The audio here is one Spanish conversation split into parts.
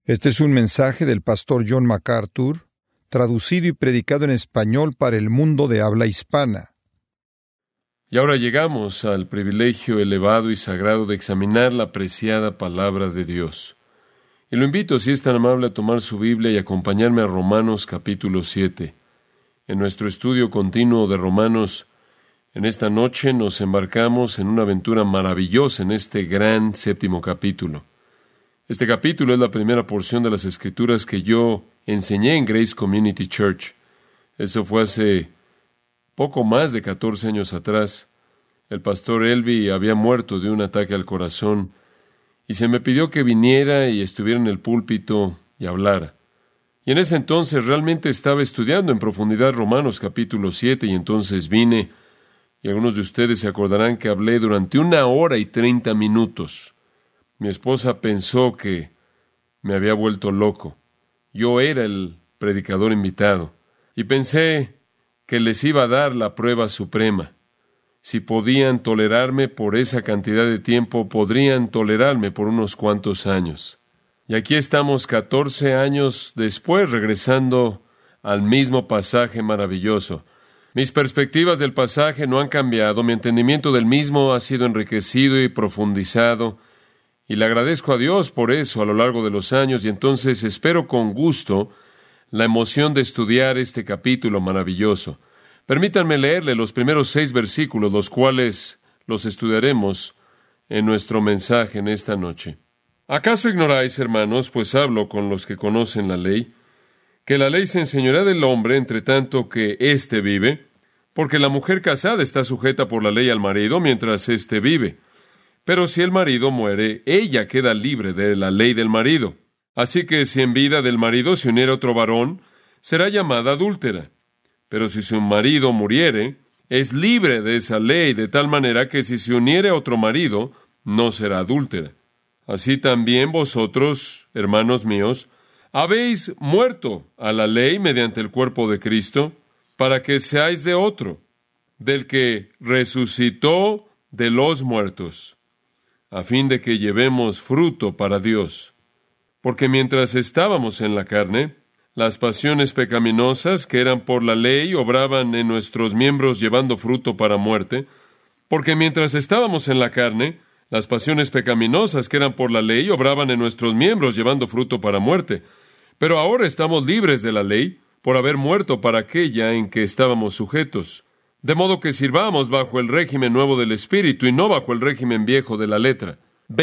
Este es un mensaje del pastor John MacArthur, traducido y predicado en español para el mundo de habla hispana. Y ahora llegamos al privilegio elevado y sagrado de examinar la preciada palabra de Dios. Y lo invito, si es tan amable, a tomar su Biblia y acompañarme a Romanos capítulo 7. En nuestro estudio continuo de Romanos, en esta noche nos embarcamos en una aventura maravillosa en este gran séptimo capítulo. Este capítulo es la primera porción de las Escrituras que yo enseñé en Grace Community Church. Eso fue hace poco más de 14 años atrás. El pastor Elvi había muerto de un ataque al corazón y se me pidió que viniera y estuviera en el púlpito y hablara. Y en ese entonces realmente estaba estudiando en profundidad Romanos capítulo 7 y entonces vine y algunos de ustedes se acordarán que hablé durante 1 hora y 30 minutos. Mi esposa pensó que me había vuelto loco. Yo era el predicador invitado y pensé que les iba a dar la prueba suprema. Si podían tolerarme por esa cantidad de tiempo, podrían tolerarme por unos cuantos años. Y aquí estamos 14 años después, regresando al mismo pasaje maravilloso. Mis perspectivas del pasaje no han cambiado, mi entendimiento del mismo ha sido enriquecido y profundizado, y le agradezco a Dios por eso a lo largo de los años, y entonces espero con gusto la emoción de estudiar este capítulo maravilloso. Permítanme leerle los primeros 6 versículos, los cuales los estudiaremos en nuestro mensaje en esta noche. ¿Acaso ignoráis, hermanos, pues hablo con los que conocen la ley, que la ley se enseñorea del hombre entre tanto que éste vive? Porque la mujer casada está sujeta por la ley al marido mientras éste vive. Pero si el marido muere, ella queda libre de la ley del marido. Así que si en vida del marido se uniera otro varón, será llamada adúltera. Pero si su marido muriere, es libre de esa ley, de tal manera que si se uniere a otro marido, no será adúltera. Así también vosotros, hermanos míos, habéis muerto a la ley mediante el cuerpo de Cristo, para que seáis de otro, del que resucitó de los muertos, a fin de que llevemos fruto para Dios. Porque mientras estábamos en la carne, las pasiones pecaminosas que eran por la ley obraban en nuestros miembros llevando fruto para muerte. Porque mientras estábamos en la carne, las pasiones pecaminosas que eran por la ley obraban en nuestros miembros llevando fruto para muerte. Pero ahora estamos libres de la ley por haber muerto para aquella en que estábamos sujetos. De modo que sirvamos bajo el régimen nuevo del Espíritu y no bajo el régimen viejo de la letra.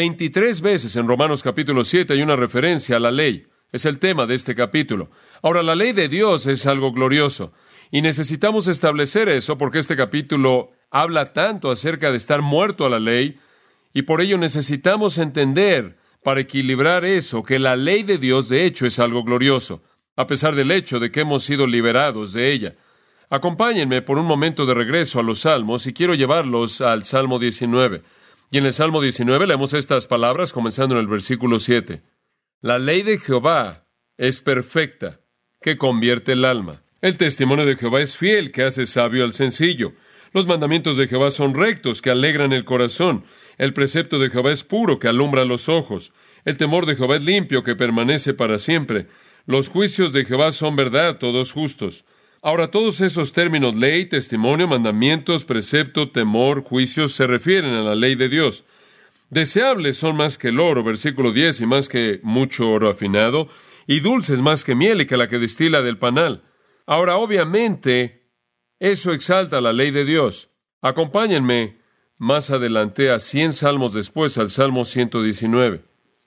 23 veces en Romanos capítulo 7 hay una referencia a la ley. Es el tema de este capítulo. Ahora, la ley de Dios es algo glorioso y necesitamos establecer eso porque este capítulo habla tanto acerca de estar muerto a la ley y por ello necesitamos entender, para equilibrar eso, que la ley de Dios de hecho es algo glorioso, a pesar del hecho de que hemos sido liberados de ella. Acompáñenme por un momento de regreso a los Salmos y quiero llevarlos al Salmo 19. Y en el Salmo 19 leemos estas palabras comenzando en el versículo 7. La ley de Jehová es perfecta, que convierte el alma. El testimonio de Jehová es fiel, que hace sabio al sencillo. Los mandamientos de Jehová son rectos, que alegran el corazón. El precepto de Jehová es puro, que alumbra los ojos. El temor de Jehová es limpio, que permanece para siempre. Los juicios de Jehová son verdad, todos justos. Ahora, todos esos términos, ley, testimonio, mandamientos, precepto, temor, juicios, se refieren a la ley de Dios. Deseables son más que el oro, versículo 10, y más que mucho oro afinado, y dulces más que miel y que la que destila del panal. Ahora, obviamente, eso exalta la ley de Dios. Acompáñenme más adelante a 100 salmos después, al Salmo 119.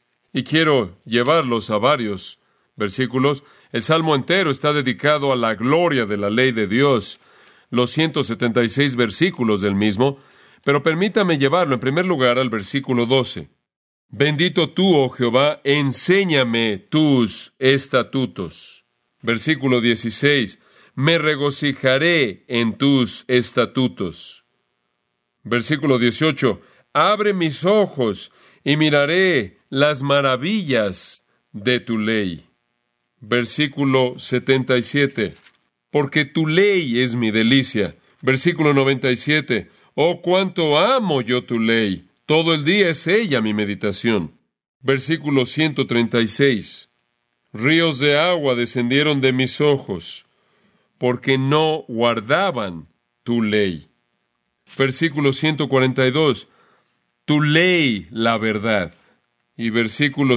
Y quiero llevarlos a varios versículos. El Salmo entero está dedicado a la gloria de la ley de Dios, los 176 versículos del mismo, pero permítame llevarlo en primer lugar al versículo 12. Bendito tú, oh Jehová, enséñame tus estatutos. Versículo 16. Me regocijaré en tus estatutos. Versículo 18. Abre mis ojos y miraré las maravillas de tu ley. Versículo 77. Porque tu ley es mi delicia. Versículo 97. Oh, cuánto amo yo tu ley. Todo el día es ella mi meditación. Versículo 136. Ríos de agua descendieron de mis ojos, porque no guardaban tu ley. Versículo 142, tu ley, la verdad. Y versículo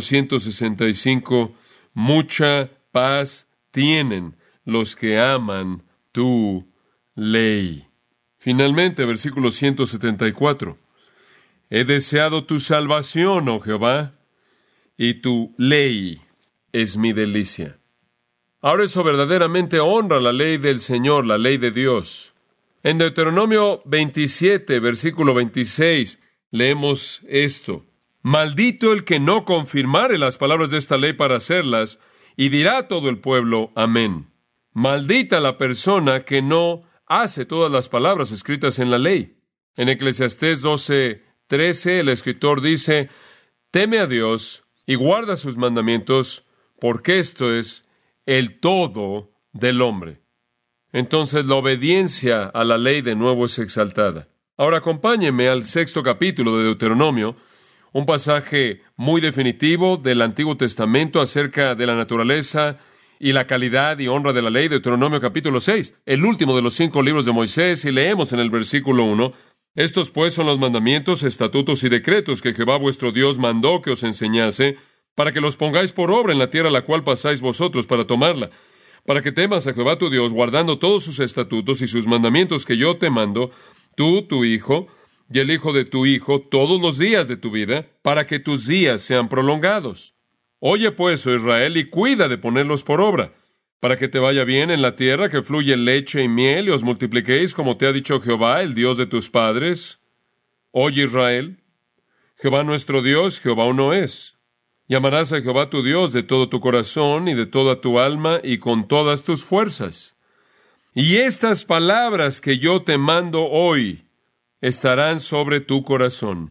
165, mucha paz tienen los que aman tu ley. Finalmente, versículo 174, he deseado tu salvación, oh Jehová, y tu ley es mi delicia. Ahora eso verdaderamente honra la ley del Señor, la ley de Dios. En Deuteronomio 27, versículo 26, leemos esto. Maldito el que no confirmare las palabras de esta ley para hacerlas, y dirá todo el pueblo, amén. Maldita la persona que no hace todas las palabras escritas en la ley. En Eclesiastés 12:13, el escritor dice, teme a Dios y guarda sus mandamientos, porque esto es el todo del hombre. Entonces la obediencia a la ley de nuevo es exaltada. Ahora acompáñeme al 6º capítulo de Deuteronomio, un pasaje muy definitivo del Antiguo Testamento acerca de la naturaleza y la calidad y honra de la ley. Deuteronomio capítulo 6, el último de los 5 libros de Moisés, y leemos en el versículo 1, estos pues son los mandamientos, estatutos y decretos que Jehová vuestro Dios mandó que os enseñase, para que los pongáis por obra en la tierra a la cual pasáis vosotros para tomarla, para que temas a Jehová tu Dios, guardando todos sus estatutos y sus mandamientos que yo te mando, tú, tu hijo, y el hijo de tu hijo, todos los días de tu vida, para que tus días sean prolongados. Oye pues, oh Israel, y cuida de ponerlos por obra, para que te vaya bien en la tierra que fluye leche y miel, y os multipliquéis como te ha dicho Jehová, el Dios de tus padres. Oye Israel, Jehová nuestro Dios, Jehová uno es. Y amarás a Jehová tu Dios de todo tu corazón y de toda tu alma y con todas tus fuerzas. Y estas palabras que yo te mando hoy estarán sobre tu corazón.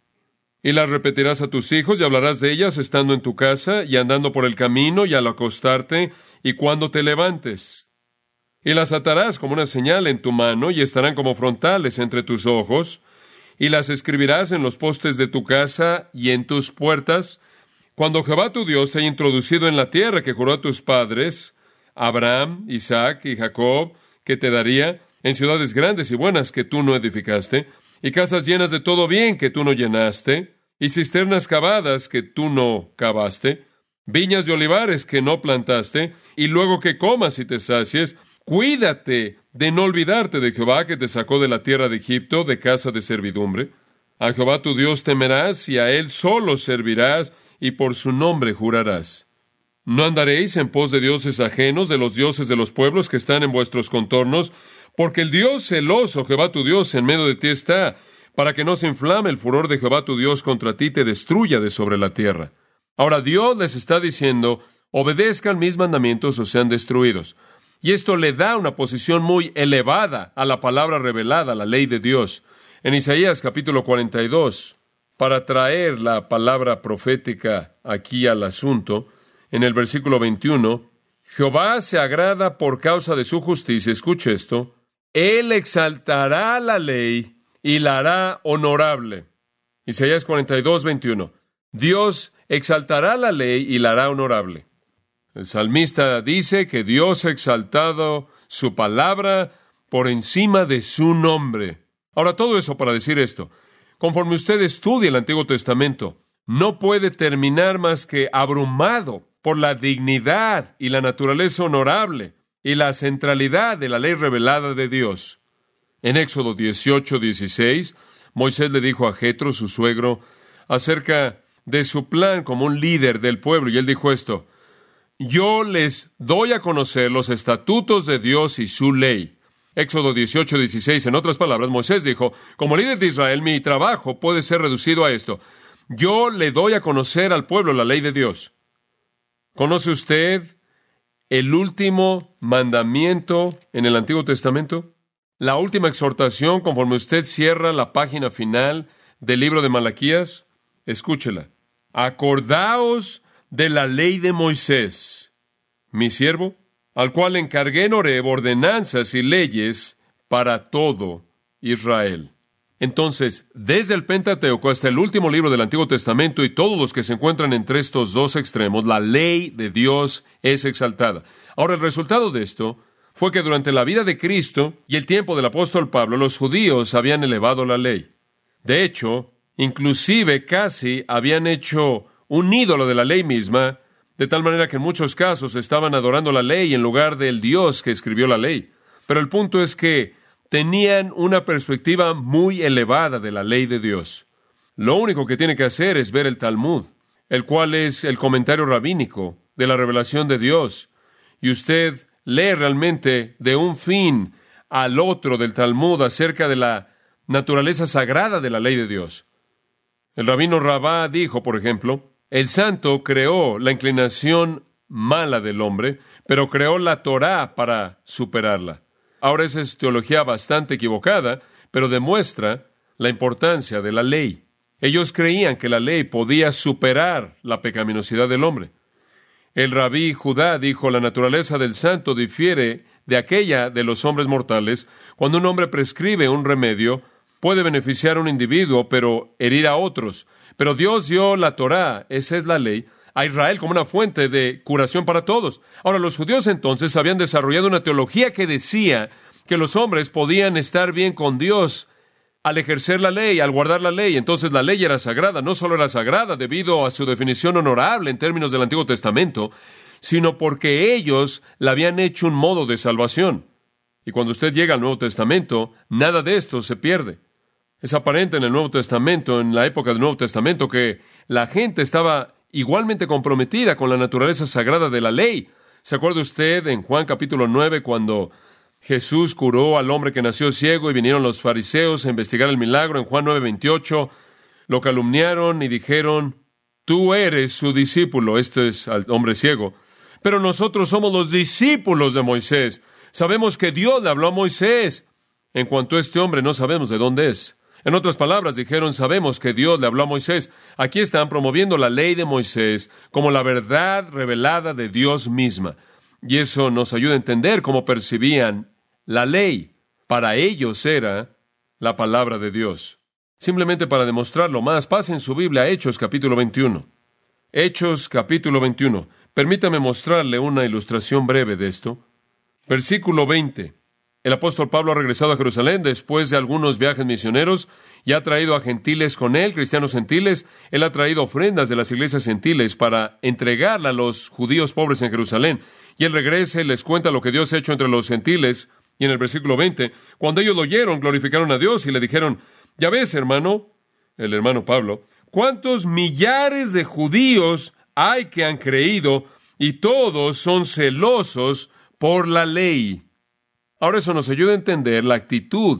Y las repetirás a tus hijos y hablarás de ellas estando en tu casa y andando por el camino y al acostarte y cuando te levantes. Y las atarás como una señal en tu mano y estarán como frontales entre tus ojos y las escribirás en los postes de tu casa y en tus puertas, cuando Jehová tu Dios te haya introducido en la tierra que juró a tus padres, Abraham, Isaac y Jacob, que te daría, en ciudades grandes y buenas que tú no edificaste, y casas llenas de todo bien que tú no llenaste, y cisternas cavadas que tú no cavaste, viñas de olivares que no plantaste, y luego que comas y te sacies, cuídate de no olvidarte de Jehová que te sacó de la tierra de Egipto, de casa de servidumbre. A Jehová tu Dios temerás, y a Él solo servirás, y por su nombre jurarás. No andaréis en pos de dioses ajenos, de los dioses de los pueblos que están en vuestros contornos, porque el Dios celoso, Jehová tu Dios, en medio de ti está, para que no se inflame el furor de Jehová tu Dios contra ti y te destruya de sobre la tierra. Ahora Dios les está diciendo, obedezcan mis mandamientos o sean destruidos. Y esto le da una posición muy elevada a la palabra revelada, la ley de Dios. En Isaías capítulo 42, para traer la palabra profética aquí al asunto, en el versículo 21, Jehová se agrada por causa de su justicia, escuche esto, Él exaltará la ley y la hará honorable. Isaías 42, 21, Dios exaltará la ley y la hará honorable. El salmista dice que Dios ha exaltado su palabra por encima de su nombre. Ahora, todo eso para decir esto. Conforme usted estudia el Antiguo Testamento, no puede terminar más que abrumado por la dignidad y la naturaleza honorable y la centralidad de la ley revelada de Dios. En Éxodo 18:16, Moisés le dijo a Jetro, su suegro, acerca de su plan como un líder del pueblo, y él dijo esto, yo les doy a conocer los estatutos de Dios y su ley. Éxodo 18:16, en otras palabras, Moisés dijo, como líder de Israel, mi trabajo puede ser reducido a esto. Yo le doy a conocer al pueblo la ley de Dios. ¿Conoce usted el último mandamiento en el Antiguo Testamento? La última exhortación, conforme usted cierra la página final del libro de Malaquías, escúchela. Acordaos de la ley de Moisés, mi siervo, al cual encargué en Horeb ordenanzas y leyes para todo Israel. Entonces, desde el Pentateuco hasta el último libro del Antiguo Testamento y todos los que se encuentran entre estos dos extremos, la ley de Dios es exaltada. Ahora, el resultado de esto fue que durante la vida de Cristo y el tiempo del apóstol Pablo, los judíos habían elevado la ley. De hecho, inclusive casi habían hecho un ídolo de la ley misma, de tal manera que en muchos casos estaban adorando la ley en lugar del Dios que escribió la ley. Pero el punto es que tenían una perspectiva muy elevada de la ley de Dios. Lo único que tiene que hacer es ver el Talmud, el cual es el comentario rabínico de la revelación de Dios. Y usted lee realmente de un fin al otro del Talmud acerca de la naturaleza sagrada de la ley de Dios. El rabino Rabá dijo, por ejemplo, el santo creó la inclinación mala del hombre, pero creó la Torá para superarla. Ahora esa es teología bastante equivocada, pero demuestra la importancia de la ley. Ellos creían que la ley podía superar la pecaminosidad del hombre. El rabí Judá dijo, la naturaleza del santo difiere de aquella de los hombres mortales. Cuando un hombre prescribe un remedio, puede beneficiar a un individuo, pero herir a otros. Pero Dios dio la Torá, esa es la ley, a Israel como una fuente de curación para todos. Ahora, los judíos entonces habían desarrollado una teología que decía que los hombres podían estar bien con Dios al ejercer la ley, al guardar la ley. Entonces la ley era sagrada. No solo era sagrada debido a su definición honorable en términos del Antiguo Testamento, sino porque ellos la habían hecho un modo de salvación. Y cuando usted llega al Nuevo Testamento, nada de esto se pierde. Es aparente en el Nuevo Testamento, en la época del Nuevo Testamento, que la gente estaba igualmente comprometida con la naturaleza sagrada de la ley. ¿Se acuerda usted en Juan capítulo 9 cuando Jesús curó al hombre que nació ciego y vinieron los fariseos a investigar el milagro? En Juan 9:28 lo calumniaron y dijeron, tú eres su discípulo, este es al hombre ciego, pero nosotros somos los discípulos de Moisés. Sabemos que Dios le habló a Moisés. En cuanto a este hombre, no sabemos de dónde es. En otras palabras, dijeron, sabemos que Dios le habló a Moisés. Aquí están promoviendo la ley de Moisés como la verdad revelada de Dios misma. Y eso nos ayuda a entender cómo percibían la ley. Para ellos era la palabra de Dios. Simplemente para demostrarlo más, pasen su Biblia a Hechos capítulo 21. Hechos capítulo 21. Permítame mostrarle una ilustración breve de esto. Versículo 20. El apóstol Pablo ha regresado a Jerusalén después de algunos viajes misioneros y ha traído a gentiles con él, cristianos gentiles. Él ha traído ofrendas de las iglesias gentiles para entregarla a los judíos pobres en Jerusalén. Y él regresa y les cuenta lo que Dios ha hecho entre los gentiles. Y en el versículo 20, cuando ellos lo oyeron, glorificaron a Dios y le dijeron, ya ves, hermano, el hermano Pablo, cuántos millares de judíos hay que han creído y todos son celosos por la ley. Ahora eso nos ayuda a entender la actitud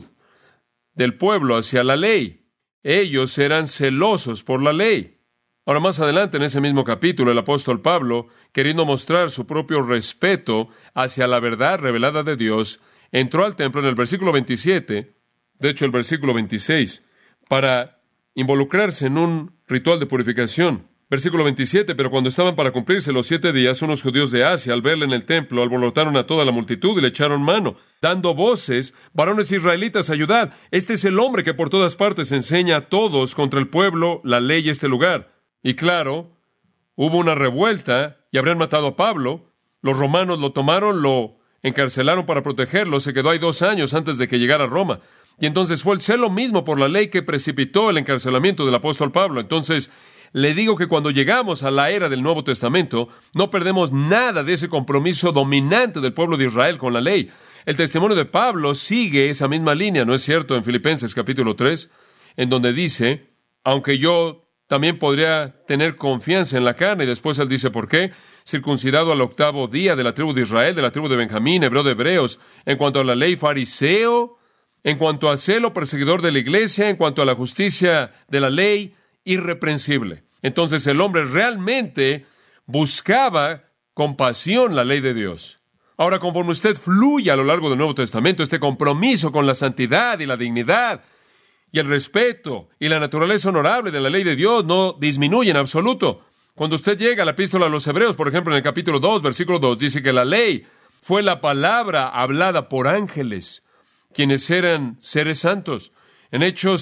del pueblo hacia la ley. Ellos eran celosos por la ley. Ahora más adelante en ese mismo capítulo, el apóstol Pablo, queriendo mostrar su propio respeto hacia la verdad revelada de Dios, entró al templo en el versículo 27, de hecho el versículo 26, para involucrarse en un ritual de purificación. Versículo 27, pero cuando estaban para cumplirse los 7 días, unos judíos de Asia, al verle en el templo, alborotaron a toda la multitud y le echaron mano, dando voces, varones israelitas, ayudad. Este es el hombre que por todas partes enseña a todos contra el pueblo la ley y este lugar. Y claro, hubo una revuelta y habrían matado a Pablo. Los romanos lo tomaron, lo encarcelaron para protegerlo. Se quedó ahí 2 años antes de que llegara a Roma. Y entonces fue el celo mismo por la ley que precipitó el encarcelamiento del apóstol Pablo. Entonces, le digo que cuando llegamos a la era del Nuevo Testamento, no perdemos nada de ese compromiso dominante del pueblo de Israel con la ley. El testimonio de Pablo sigue esa misma línea, ¿no es cierto? En Filipenses capítulo 3, en donde dice, aunque yo también podría tener confianza en la carne, y después él dice, ¿por qué? Circuncidado al 8º día de la tribu de Israel, de la tribu de Benjamín, hebreo de hebreos, en cuanto a la ley fariseo, en cuanto a celo perseguidor de la iglesia, en cuanto a la justicia de la ley, irreprensible. Entonces el hombre realmente buscaba con pasión la ley de Dios. Ahora, conforme usted fluye a lo largo del Nuevo Testamento, este compromiso con la santidad y la dignidad y el respeto y la naturaleza honorable de la ley de Dios no disminuye en absoluto. Cuando usted llega a la epístola a los Hebreos, por ejemplo, en el capítulo 2, versículo 2, dice que la ley fue la palabra hablada por ángeles, quienes eran seres santos. En Hechos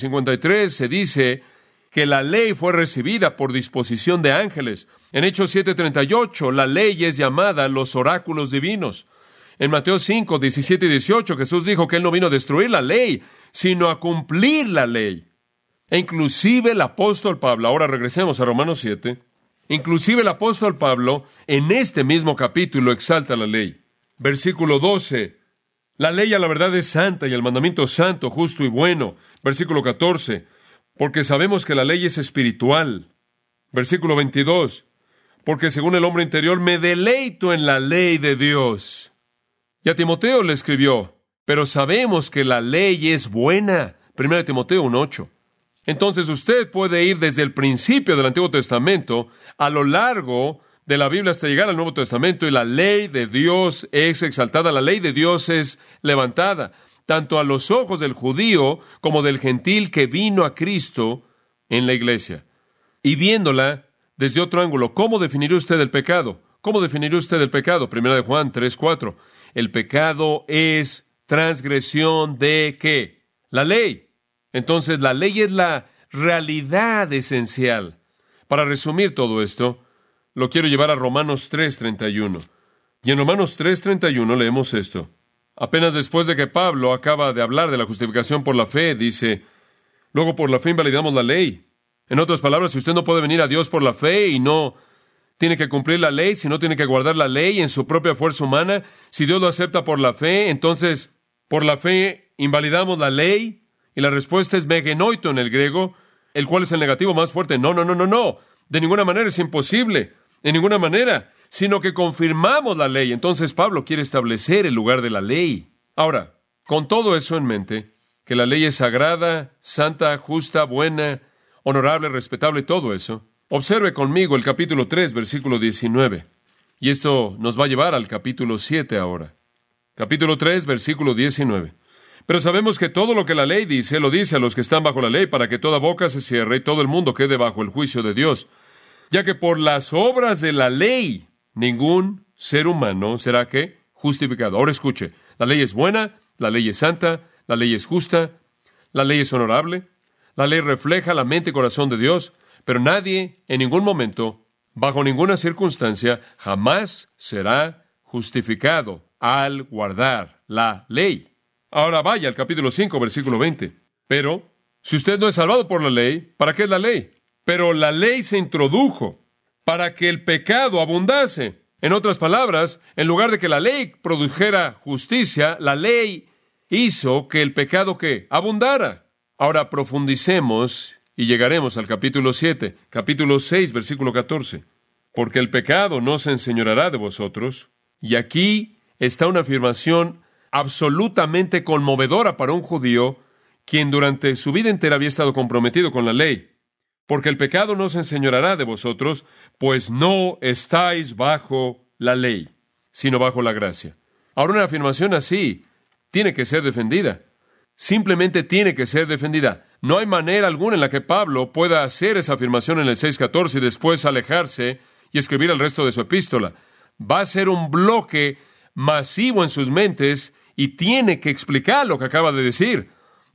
7:53 se dice que la ley fue recibida por disposición de ángeles. En Hechos 7:38, la ley es llamada los oráculos divinos. En Mateo 5:17 y 18, Jesús dijo que Él no vino a destruir la ley, sino a cumplir la ley. E inclusive el apóstol Pablo, ahora regresemos a Romanos 7, inclusive el apóstol Pablo, en este mismo capítulo, exalta la ley. Versículo 12, la ley a la verdad es santa y el mandamiento santo, justo y bueno. Versículo 14, porque sabemos que la ley es espiritual. Versículo 22, porque según el hombre interior me deleito en la ley de Dios. Y a Timoteo le escribió, pero sabemos que la ley es buena. 1 Timoteo 1:8. Entonces usted puede ir desde el principio del Antiguo Testamento a lo largo de la Biblia hasta llegar al Nuevo Testamento y la ley de Dios es exaltada, la ley de Dios es levantada, tanto a los ojos del judío como del gentil que vino a Cristo en la iglesia. Y viéndola desde otro ángulo, ¿cómo definirá usted el pecado? ¿Cómo definirá usted el pecado? 1 Juan 3:4. El pecado es transgresión de ¿qué? La ley. Entonces, la ley es la realidad esencial. Para resumir todo esto, lo quiero llevar a Romanos 3:31. Y en Romanos 3:31 leemos esto. Apenas después de que Pablo acaba de hablar de la justificación por la fe, dice, luego por la fe invalidamos la ley. En otras palabras, si usted no puede venir a Dios por la fe y no tiene que cumplir la ley, si no tiene que guardar la ley en su propia fuerza humana, si Dios lo acepta por la fe, entonces por la fe invalidamos la ley. Y la respuesta es megenoito en el griego, el cual es el negativo más fuerte. No. De ninguna manera es imposible. De ninguna manera. Sino que confirmamos la ley. Entonces Pablo quiere establecer el lugar de la ley. Ahora, con todo eso en mente, que la ley es sagrada, santa, justa, buena, honorable, respetable, todo eso, observe conmigo el capítulo 3, versículo 19. Y esto nos va a llevar al capítulo 7 ahora. Capítulo 3, versículo 19. Pero sabemos que todo lo que la ley dice, lo dice a los que están bajo la ley, para que toda boca se cierre y todo el mundo quede bajo el juicio de Dios. Ya que por las obras de la ley, ningún ser humano será, ¿qué? Justificado. Ahora escuche, la ley es buena, la ley es santa, la ley es justa, la ley es honorable, la ley refleja la mente y corazón de Dios, pero nadie, en ningún momento, bajo ninguna circunstancia, jamás será justificado al guardar la ley. Ahora vaya al capítulo 5, versículo 20. Pero, si usted no es salvado por la ley, ¿para qué es la ley? Pero la ley se introdujo para que el pecado abundase. En otras palabras, en lugar de que la ley produjera justicia, la ley hizo que el pecado, ¿qué? Abundara. Ahora profundicemos y llegaremos al capítulo 7, capítulo 6, versículo 14. Porque el pecado no se enseñoreará de vosotros. Y aquí está una afirmación absolutamente conmovedora para un judío, quien durante su vida entera había estado comprometido con la ley. Porque el pecado no se enseñoreará de vosotros, pues no estáis bajo la ley, sino bajo la gracia. Ahora, una afirmación así tiene que ser defendida. Simplemente tiene que ser defendida. No hay manera alguna en la que Pablo pueda hacer esa afirmación en el 6:14 y después alejarse y escribir el resto de su epístola. Va a ser un bloque masivo en sus mentes y tiene que explicar lo que acaba de decir.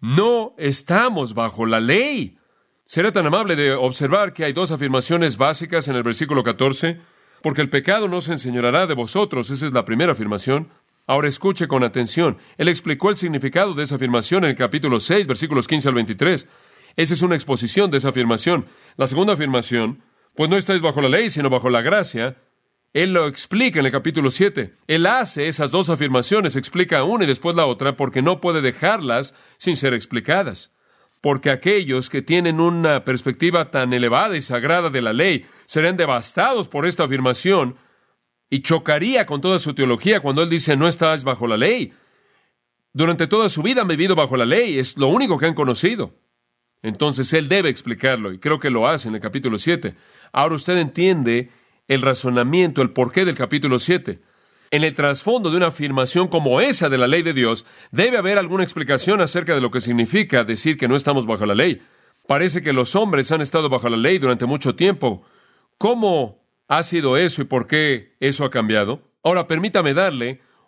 No estamos bajo la ley. ¿Será tan amable de observar que hay dos afirmaciones básicas en el versículo 14? Porque el pecado no se enseñoreará de vosotros. Esa es la primera afirmación. Ahora escuche con atención. Él explicó el significado de esa afirmación en el capítulo 6, versículos 15 al 23. Esa es una exposición de esa afirmación. La segunda afirmación, pues no estáis bajo la ley, sino bajo la gracia. Él lo explica en el capítulo 7. Él hace esas dos afirmaciones, explica una y después la otra, porque no puede dejarlas sin ser explicadas. Porque aquellos que tienen una perspectiva tan elevada y sagrada de la ley serán devastados por esta afirmación y chocaría con toda su teología cuando él dice, no estás bajo la ley. Durante toda su vida han vivido bajo la ley, es lo único que han conocido. Entonces él debe explicarlo, y creo que lo hace en el capítulo 7. Ahora usted entiende el razonamiento, el porqué del capítulo 7. En el trasfondo de una afirmación como esa de la ley de Dios, debe haber alguna explicación acerca de lo que significa decir que no estamos bajo la ley. Parece que los hombres han estado bajo la ley durante mucho tiempo. ¿Cómo ha sido eso y por qué eso ha cambiado? Ahora, permítame darle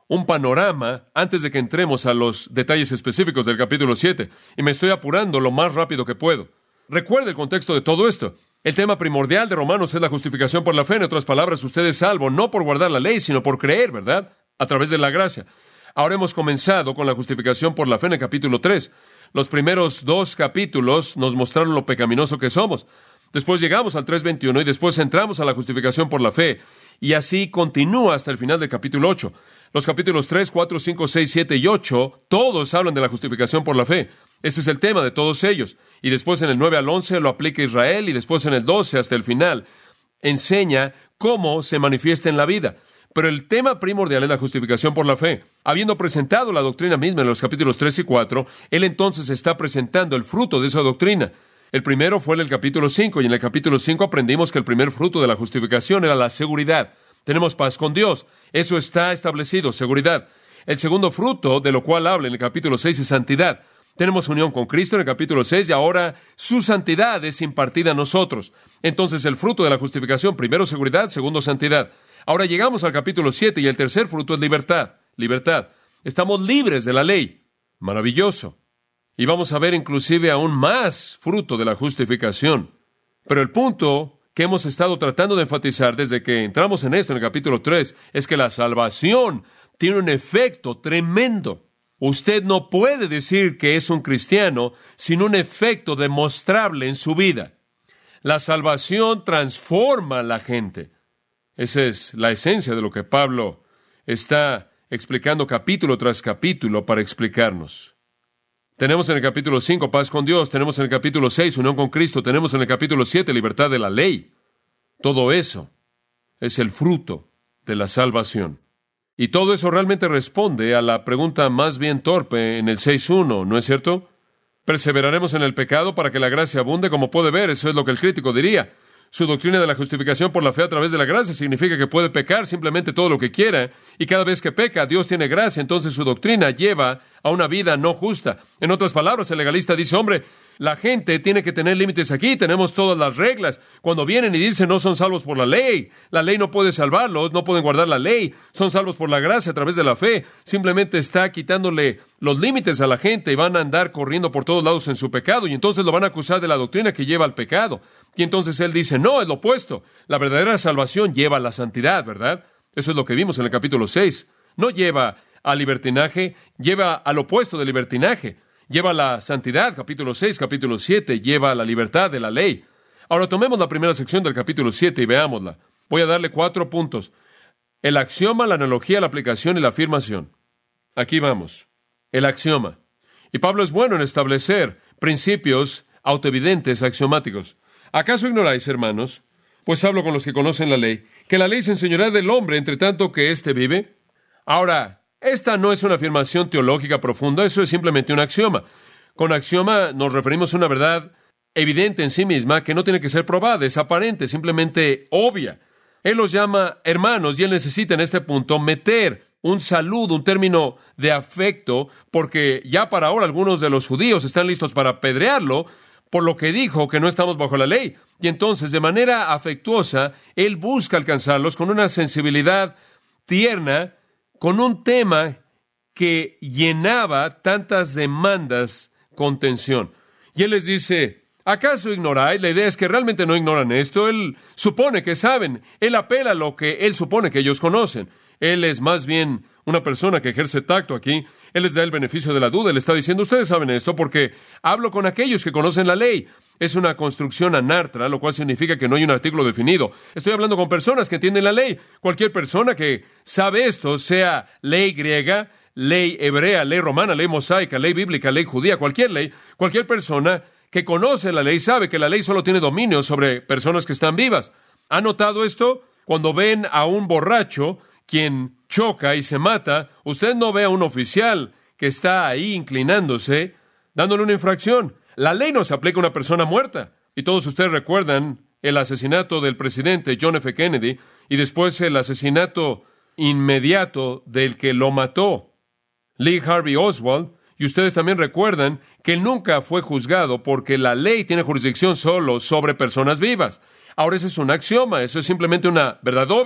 un panorama antes de que entremos a los detalles específicos del capítulo 7, y me estoy apurando lo más rápido que puedo. Recuerde el contexto de todo esto. El tema primordial de Romanos es la justificación por la fe. En otras palabras, usted es salvo no por guardar la ley, sino por creer, ¿verdad? A través de la gracia. Ahora hemos comenzado con la justificación por la fe en el capítulo 3. Los primeros 2 capítulos nos mostraron lo pecaminoso que somos. Después llegamos al 3:21 y después entramos a la justificación por la fe. Y así continúa hasta el final del capítulo 8. Los capítulos 3, 4, 5, 6, 7 y 8, todos hablan de la justificación por la fe. Este es el tema de todos ellos. Y después en el 9 al 11 lo aplica Israel, y después en el 12 hasta el final enseña cómo se manifiesta en la vida. Pero el tema primordial es la justificación por la fe. Habiendo presentado la doctrina misma en los capítulos 3 y 4, él entonces está presentando el fruto de esa doctrina. El primero fue en el capítulo 5, y en el capítulo 5 aprendimos que el primer fruto de la justificación era la seguridad. Tenemos paz con Dios. Eso está establecido, seguridad. El segundo fruto, de lo cual habla en el capítulo 6, es santidad. Tenemos unión con Cristo en el capítulo 6, y ahora su santidad es impartida a nosotros. Entonces el fruto de la justificación, primero seguridad, segundo santidad. Ahora llegamos al capítulo 7, y el tercer fruto es libertad. Libertad. Estamos libres de la ley. Maravilloso. Y vamos a ver inclusive aún más fruto de la justificación. Pero el punto que hemos estado tratando de enfatizar desde que entramos en esto, en el capítulo 3, es que la salvación tiene un efecto tremendo. Usted no puede decir que es un cristiano sin un efecto demostrable en su vida. La salvación transforma a la gente. Esa es la esencia de lo que Pablo está explicando capítulo tras capítulo para explicarnos. Tenemos en el capítulo 5 paz con Dios, tenemos en el capítulo 6 unión con Cristo, tenemos en el capítulo 7 libertad de la ley. Todo eso es el fruto de la salvación. Y todo eso realmente responde a la pregunta más bien torpe en el 6:1, ¿no es cierto? ¿Perseveraremos en el pecado para que la gracia abunde? Como puede ver, eso es lo que el crítico diría. Su doctrina de la justificación por la fe a través de la gracia significa que puede pecar simplemente todo lo que quiera, y cada vez que peca, Dios tiene gracia, entonces su doctrina lleva a una vida no justa. En otras palabras, el legalista dice, hombre, la gente tiene que tener límites aquí, tenemos todas las reglas. Cuando vienen y dicen no son salvos por la ley no puede salvarlos, no pueden guardar la ley, son salvos por la gracia a través de la fe, simplemente está quitándole los límites a la gente y van a andar corriendo por todos lados en su pecado, y entonces lo van a acusar de la doctrina que lleva al pecado. Y entonces él dice, no, es lo opuesto. La verdadera salvación lleva a la santidad, ¿verdad? Eso es lo que vimos en el capítulo 6. No lleva al libertinaje, lleva al opuesto del libertinaje. Lleva a la santidad, capítulo 6, capítulo 7, lleva a la libertad de la ley. Ahora tomemos la primera sección del capítulo 7 y veámosla. Voy a darle 4 puntos. El axioma, la analogía, la aplicación y la afirmación. Aquí vamos. El axioma. Y Pablo es bueno en establecer principios autoevidentes, axiomáticos. ¿Acaso ignoráis, hermanos, pues hablo con los que conocen la ley, que la ley se enseñorea del hombre entre tanto que éste vive? Ahora, esta no es una afirmación teológica profunda, eso es simplemente un axioma. Con axioma nos referimos a una verdad evidente en sí misma que no tiene que ser probada, es aparente, simplemente obvia. Él los llama hermanos y él necesita en este punto meter un saludo, un término de afecto, porque ya para ahora algunos de los judíos están listos para apedrearlo por lo que dijo que no estamos bajo la ley. Y entonces, de manera afectuosa, él busca alcanzarlos con una sensibilidad tierna, con un tema que llenaba tantas demandas con tensión. Y él les dice, ¿acaso ignoráis? La idea es que realmente no ignoran esto. Él supone que saben. Él apela a lo que él supone que ellos conocen. Él es más bien una persona que ejerce tacto aquí. Él les da el beneficio de la duda. Él está diciendo, ustedes saben esto porque hablo con aquellos que conocen la ley. Es una construcción anartra, lo cual significa que no hay un artículo definido. Estoy hablando con personas que entienden la ley. Cualquier persona que sabe esto, sea ley griega, ley hebrea, ley romana, ley mosaica, ley bíblica, ley judía, cualquier persona que conoce la ley sabe que la ley solo tiene dominio sobre personas que están vivas. ¿Ha notado esto? Cuando ven a un borracho quien choca y se mata, usted no ve a un oficial que está ahí inclinándose, dándole una infracción. La ley no se aplica a una persona muerta. Y todos ustedes recuerdan el asesinato del presidente John F. Kennedy y después el asesinato inmediato del que lo mató, Lee Harvey Oswald. Y ustedes también recuerdan que él nunca fue juzgado porque la ley tiene jurisdicción solo sobre personas vivas. Ahora ese es un axioma, eso es simplemente una verdad obvia.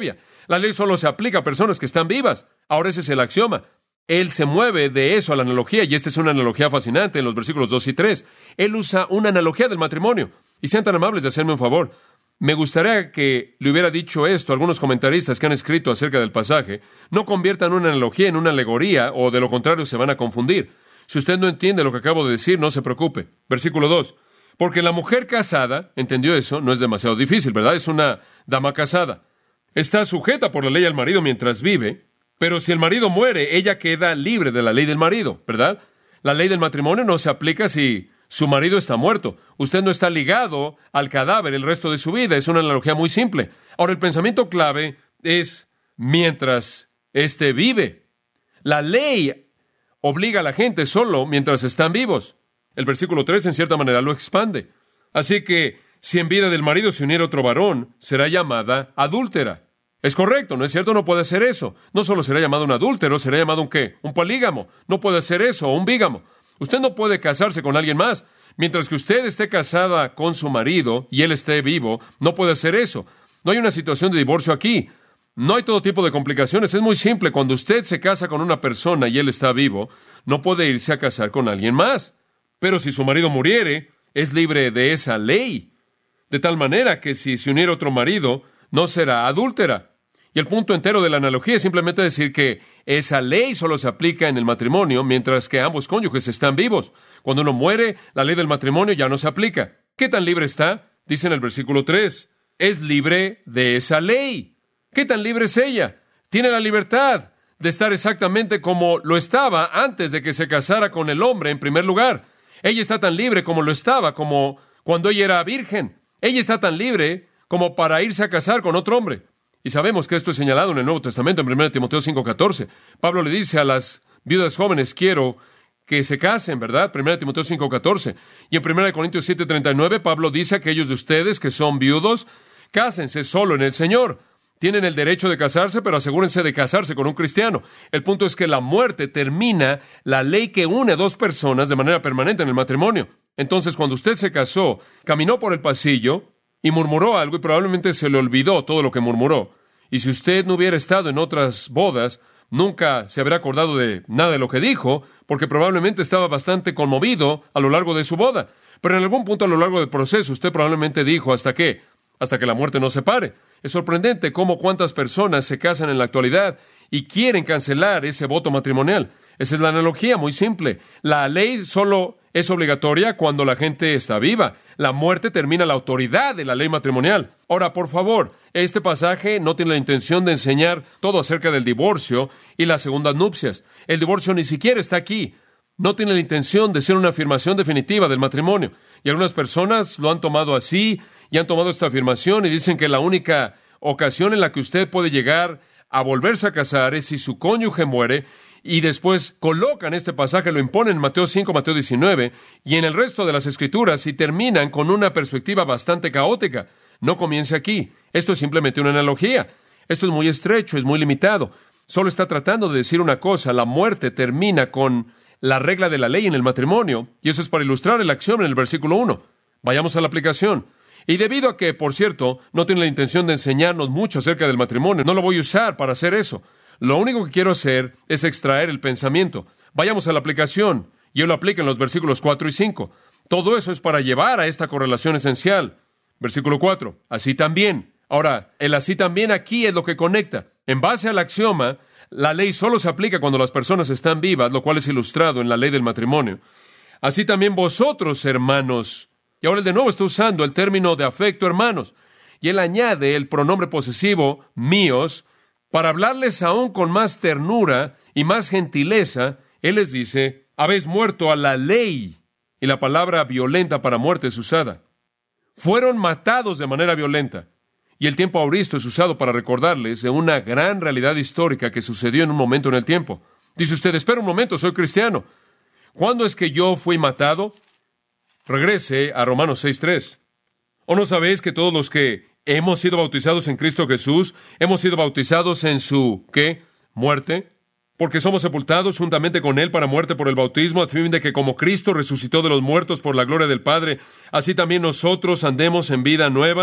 La ley solo se aplica a personas que están vivas. Ahora ese es el axioma. Él se mueve de eso a la analogía, y esta es una analogía fascinante en los versículos 2 y 3. Él usa una analogía del matrimonio. Y sean tan amables de hacerme un favor. Me gustaría que le hubiera dicho esto a algunos comentaristas que han escrito acerca del pasaje. No conviertan una analogía en una alegoría, o de lo contrario se van a confundir. Si usted no entiende lo que acabo de decir, no se preocupe. Versículo 2. Porque la mujer casada, ¿entendió eso? No es demasiado difícil, ¿verdad? Es una dama casada. Está sujeta por la ley al marido mientras vive, pero si el marido muere, ella queda libre de la ley del marido, ¿verdad? La ley del matrimonio no se aplica si su marido está muerto. Usted no está ligado al cadáver el resto de su vida. Es una analogía muy simple. Ahora, el pensamiento clave es mientras éste vive. La ley obliga a la gente solo mientras están vivos. El versículo 3, en cierta manera, lo expande. Así que, si en vida del marido se uniera otro varón, será llamada adúltera. Es correcto, ¿no es cierto? No puede hacer eso. No solo será llamado un adúltero, será llamado un ¿qué? Un polígamo. No puede hacer eso, o un bígamo. Usted no puede casarse con alguien más. Mientras que usted esté casada con su marido y él esté vivo, no puede hacer eso. No hay una situación de divorcio aquí. No hay todo tipo de complicaciones. Es muy simple. Cuando usted se casa con una persona y él está vivo, no puede irse a casar con alguien más. Pero si su marido muriere, es libre de esa ley. De tal manera que si se uniera otro marido, no será adúltera. Y el punto entero de la analogía es simplemente decir que esa ley solo se aplica en el matrimonio mientras que ambos cónyuges están vivos. Cuando uno muere, la ley del matrimonio ya no se aplica. ¿Qué tan libre está? Dice en el versículo 3. Es libre de esa ley. ¿Qué tan libre es ella? Tiene la libertad de estar exactamente como lo estaba antes de que se casara con el hombre en primer lugar. Ella está tan libre como lo estaba, como cuando ella era virgen. Ella está tan libre como para irse a casar con otro hombre. Y sabemos que esto es señalado en el Nuevo Testamento, en 1 Timoteo 5:14. Pablo le dice a las viudas jóvenes, quiero que se casen, ¿verdad? 1 Timoteo 5:14. Y en 1 Corintios 7:39, Pablo dice a aquellos de ustedes que son viudos, cásense solo en el Señor. Tienen el derecho de casarse, pero asegúrense de casarse con un cristiano. El punto es que la muerte termina la ley que une a dos personas de manera permanente en el matrimonio. Entonces, cuando usted se casó, caminó por el pasillo y murmuró algo y probablemente se le olvidó todo lo que murmuró. Y si usted no hubiera estado en otras bodas, nunca se habría acordado de nada de lo que dijo, porque probablemente estaba bastante conmovido a lo largo de su boda. Pero en algún punto a lo largo del proceso, usted probablemente dijo, ¿hasta qué? Hasta que la muerte nos separe. Es sorprendente cómo cuántas personas se casan en la actualidad y quieren cancelar ese voto matrimonial. Esa es la analogía, muy simple. La ley solo es obligatoria cuando la gente está viva. La muerte termina la autoridad de la ley matrimonial. Ahora, por favor, este pasaje no tiene la intención de enseñar todo acerca del divorcio y las segundas nupcias. El divorcio ni siquiera está aquí. No tiene la intención de ser una afirmación definitiva del matrimonio. Y algunas personas lo han tomado así y han tomado esta afirmación y dicen que la única ocasión en la que usted puede llegar a volverse a casar es si su cónyuge muere, y después colocan este pasaje, lo imponen en Mateo 5, Mateo 19, y en el resto de las Escrituras, y terminan con una perspectiva bastante caótica. No comience aquí. Esto es simplemente una analogía. Esto es muy estrecho, es muy limitado. Solo está tratando de decir una cosa. La muerte termina con la regla de la ley en el matrimonio, y eso es para ilustrar el axioma en el versículo 1. Vayamos a la aplicación. Y debido a que, por cierto, no tiene la intención de enseñarnos mucho acerca del matrimonio, no lo voy a usar para hacer eso. Lo único que quiero hacer es extraer el pensamiento. Vayamos a la aplicación, y él lo aplica en los versículos 4 y 5. Todo eso es para llevar a esta correlación esencial. Versículo 4, así también. Ahora, el así también aquí es lo que conecta. En base al axioma, la ley solo se aplica cuando las personas están vivas, lo cual es ilustrado en la ley del matrimonio. Así también vosotros, hermanos. Y ahora él de nuevo está usando el término de afecto, hermanos. Y él añade el pronombre posesivo, míos, para hablarles aún con más ternura y más gentileza. Él les dice, habéis muerto a la ley. Y la palabra violenta para muerte es usada. Fueron matados de manera violenta. Y el tiempo auristo es usado para recordarles de una gran realidad histórica que sucedió en un momento en el tiempo. Dice usted, espera un momento, soy cristiano. ¿Cuándo es que yo fui matado? Regrese a Romanos 6:3. ¿O no sabéis que todos los que hemos sido bautizados en Cristo Jesús, hemos sido bautizados en su, ¿qué? Muerte. Porque somos sepultados juntamente con Él para muerte por el bautismo, a fin de que como Cristo resucitó de los muertos por la gloria del Padre, así también nosotros andemos en vida nueva.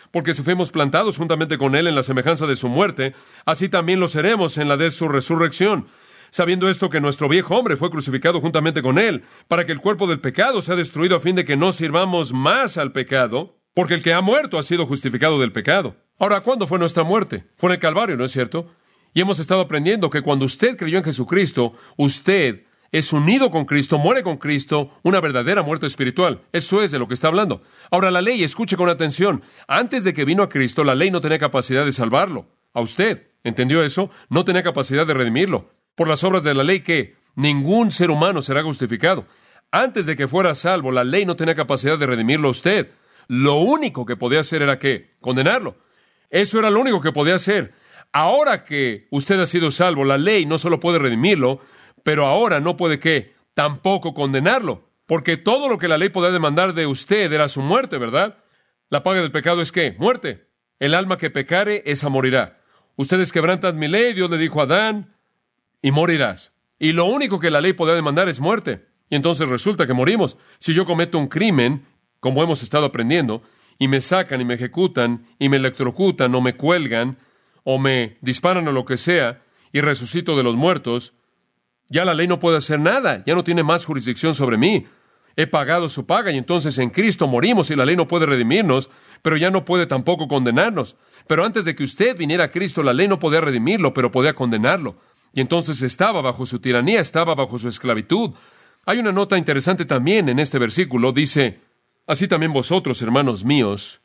porque si fuimos plantados juntamente con Él en la semejanza de su muerte, así también lo seremos en la de su resurrección. Sabiendo esto, que nuestro viejo hombre fue crucificado juntamente con Él, para que el cuerpo del pecado sea destruido a fin de que no sirvamos más al pecado, porque el que ha muerto ha sido justificado del pecado. Ahora, ¿cuándo fue nuestra muerte? Fue en el Calvario, ¿no es cierto? Y hemos estado aprendiendo que cuando usted creyó en Jesucristo, usted es unido con Cristo, muere con Cristo, una verdadera muerte espiritual. Eso es de lo que está hablando. Ahora, la ley, escuche con atención, antes de que vino a Cristo, la ley no tenía capacidad de salvarlo. A usted, ¿entendió eso? No tenía capacidad de redimirlo. Por las obras de la ley, ¿qué? Ningún ser humano será justificado. Antes de que fuera salvo, la ley no tenía capacidad de redimirlo a usted. Lo único que podía hacer era ¿qué? Condenarlo. Eso era lo único que podía hacer. Ahora que usted ha sido salvo, la ley no solo puede redimirlo, pero ahora no puede ¿qué? Tampoco condenarlo. Porque todo lo que la ley podía demandar de usted era su muerte, ¿verdad? La paga del pecado es ¿qué? Muerte. El alma que pecare, esa morirá. Ustedes quebrantan mi ley, Dios le dijo a Adán, y morirás. Y lo único que la ley podía demandar es muerte. Y entonces resulta que morimos. Si yo cometo un crimen, como hemos estado aprendiendo, y me sacan y me ejecutan, y me electrocutan, o me cuelgan, o me disparan o lo que sea, y resucito de los muertos, ya la ley no puede hacer nada, ya no tiene más jurisdicción sobre mí. He pagado su paga, y entonces en Cristo morimos, y la ley no puede redimirnos, pero ya no puede tampoco condenarnos. Pero antes de que usted viniera a Cristo, la ley no podía redimirlo, pero podía condenarlo. Y entonces estaba bajo su tiranía, estaba bajo su esclavitud. Hay una nota interesante también en este versículo, dice, así también vosotros, hermanos míos,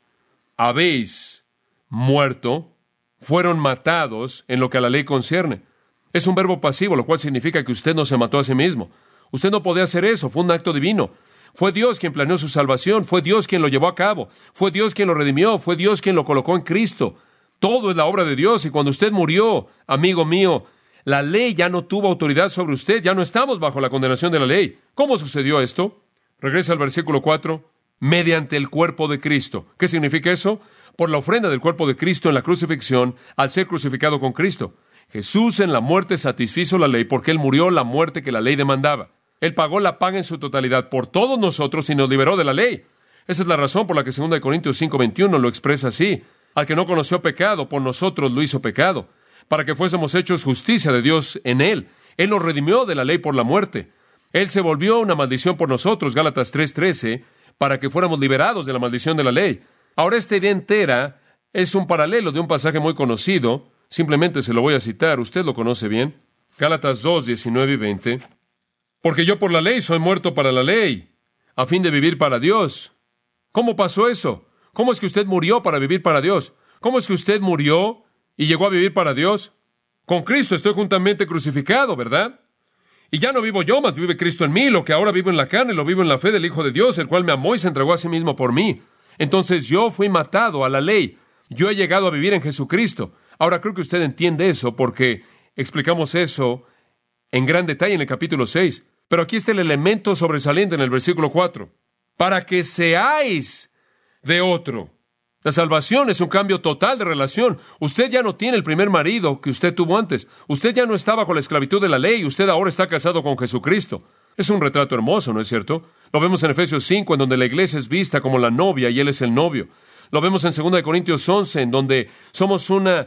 habéis muerto, fueron matados en lo que a la ley concierne. Es un verbo pasivo, lo cual significa que usted no se mató a sí mismo. Usted no podía hacer eso, fue un acto divino. Fue Dios quien planeó su salvación, fue Dios quien lo llevó a cabo, fue Dios quien lo redimió, fue Dios quien lo colocó en Cristo. Todo es la obra de Dios, y cuando usted murió, amigo mío, la ley ya no tuvo autoridad sobre usted, ya no estamos bajo la condenación de la ley. ¿Cómo sucedió esto? Regresa al versículo 4. Mediante el cuerpo de Cristo. ¿Qué significa eso? Por la ofrenda del cuerpo de Cristo en la crucifixión, al ser crucificado con Cristo. Jesús en la muerte satisfizo la ley porque Él murió la muerte que la ley demandaba. Él pagó la paga en su totalidad por todos nosotros y nos liberó de la ley. Esa es la razón por la que 2 Corintios 5:21 lo expresa así. Al que no conoció pecado, por nosotros lo hizo pecado, para que fuésemos hechos justicia de Dios en Él. Él nos redimió de la ley por la muerte. Él se volvió una maldición por nosotros, Gálatas 3:13, para que fuéramos liberados de la maldición de la ley. Ahora, esta idea entera es un paralelo de un pasaje muy conocido. Simplemente se lo voy a citar, usted lo conoce bien. Gálatas 2:19 y 20. Porque yo por la ley soy muerto para la ley, a fin de vivir para Dios. ¿Cómo pasó eso? ¿Cómo es que usted murió para vivir para Dios? ¿Cómo es que usted murió y llegó a vivir para Dios? Con Cristo estoy juntamente crucificado, ¿verdad? Y ya no vivo yo, mas vive Cristo en mí. Lo que ahora vivo en la carne, lo vivo en la fe del Hijo de Dios, el cual me amó y se entregó a sí mismo por mí. Entonces yo fui matado a la ley. Yo he llegado a vivir en Jesucristo. Ahora creo que usted entiende eso porque explicamos eso en gran detalle en el capítulo 6. Pero aquí está el elemento sobresaliente en el versículo 4. Para que seáis de otro. La salvación es un cambio total de relación. Usted ya no tiene el primer marido que usted tuvo antes. Usted ya no está bajo la esclavitud de la ley. Usted ahora está casado con Jesucristo. Es un retrato hermoso, ¿no es cierto? Lo vemos en Efesios 5, en donde la iglesia es vista como la novia y Él es el novio. Lo vemos en 2 Corintios 11, en donde somos una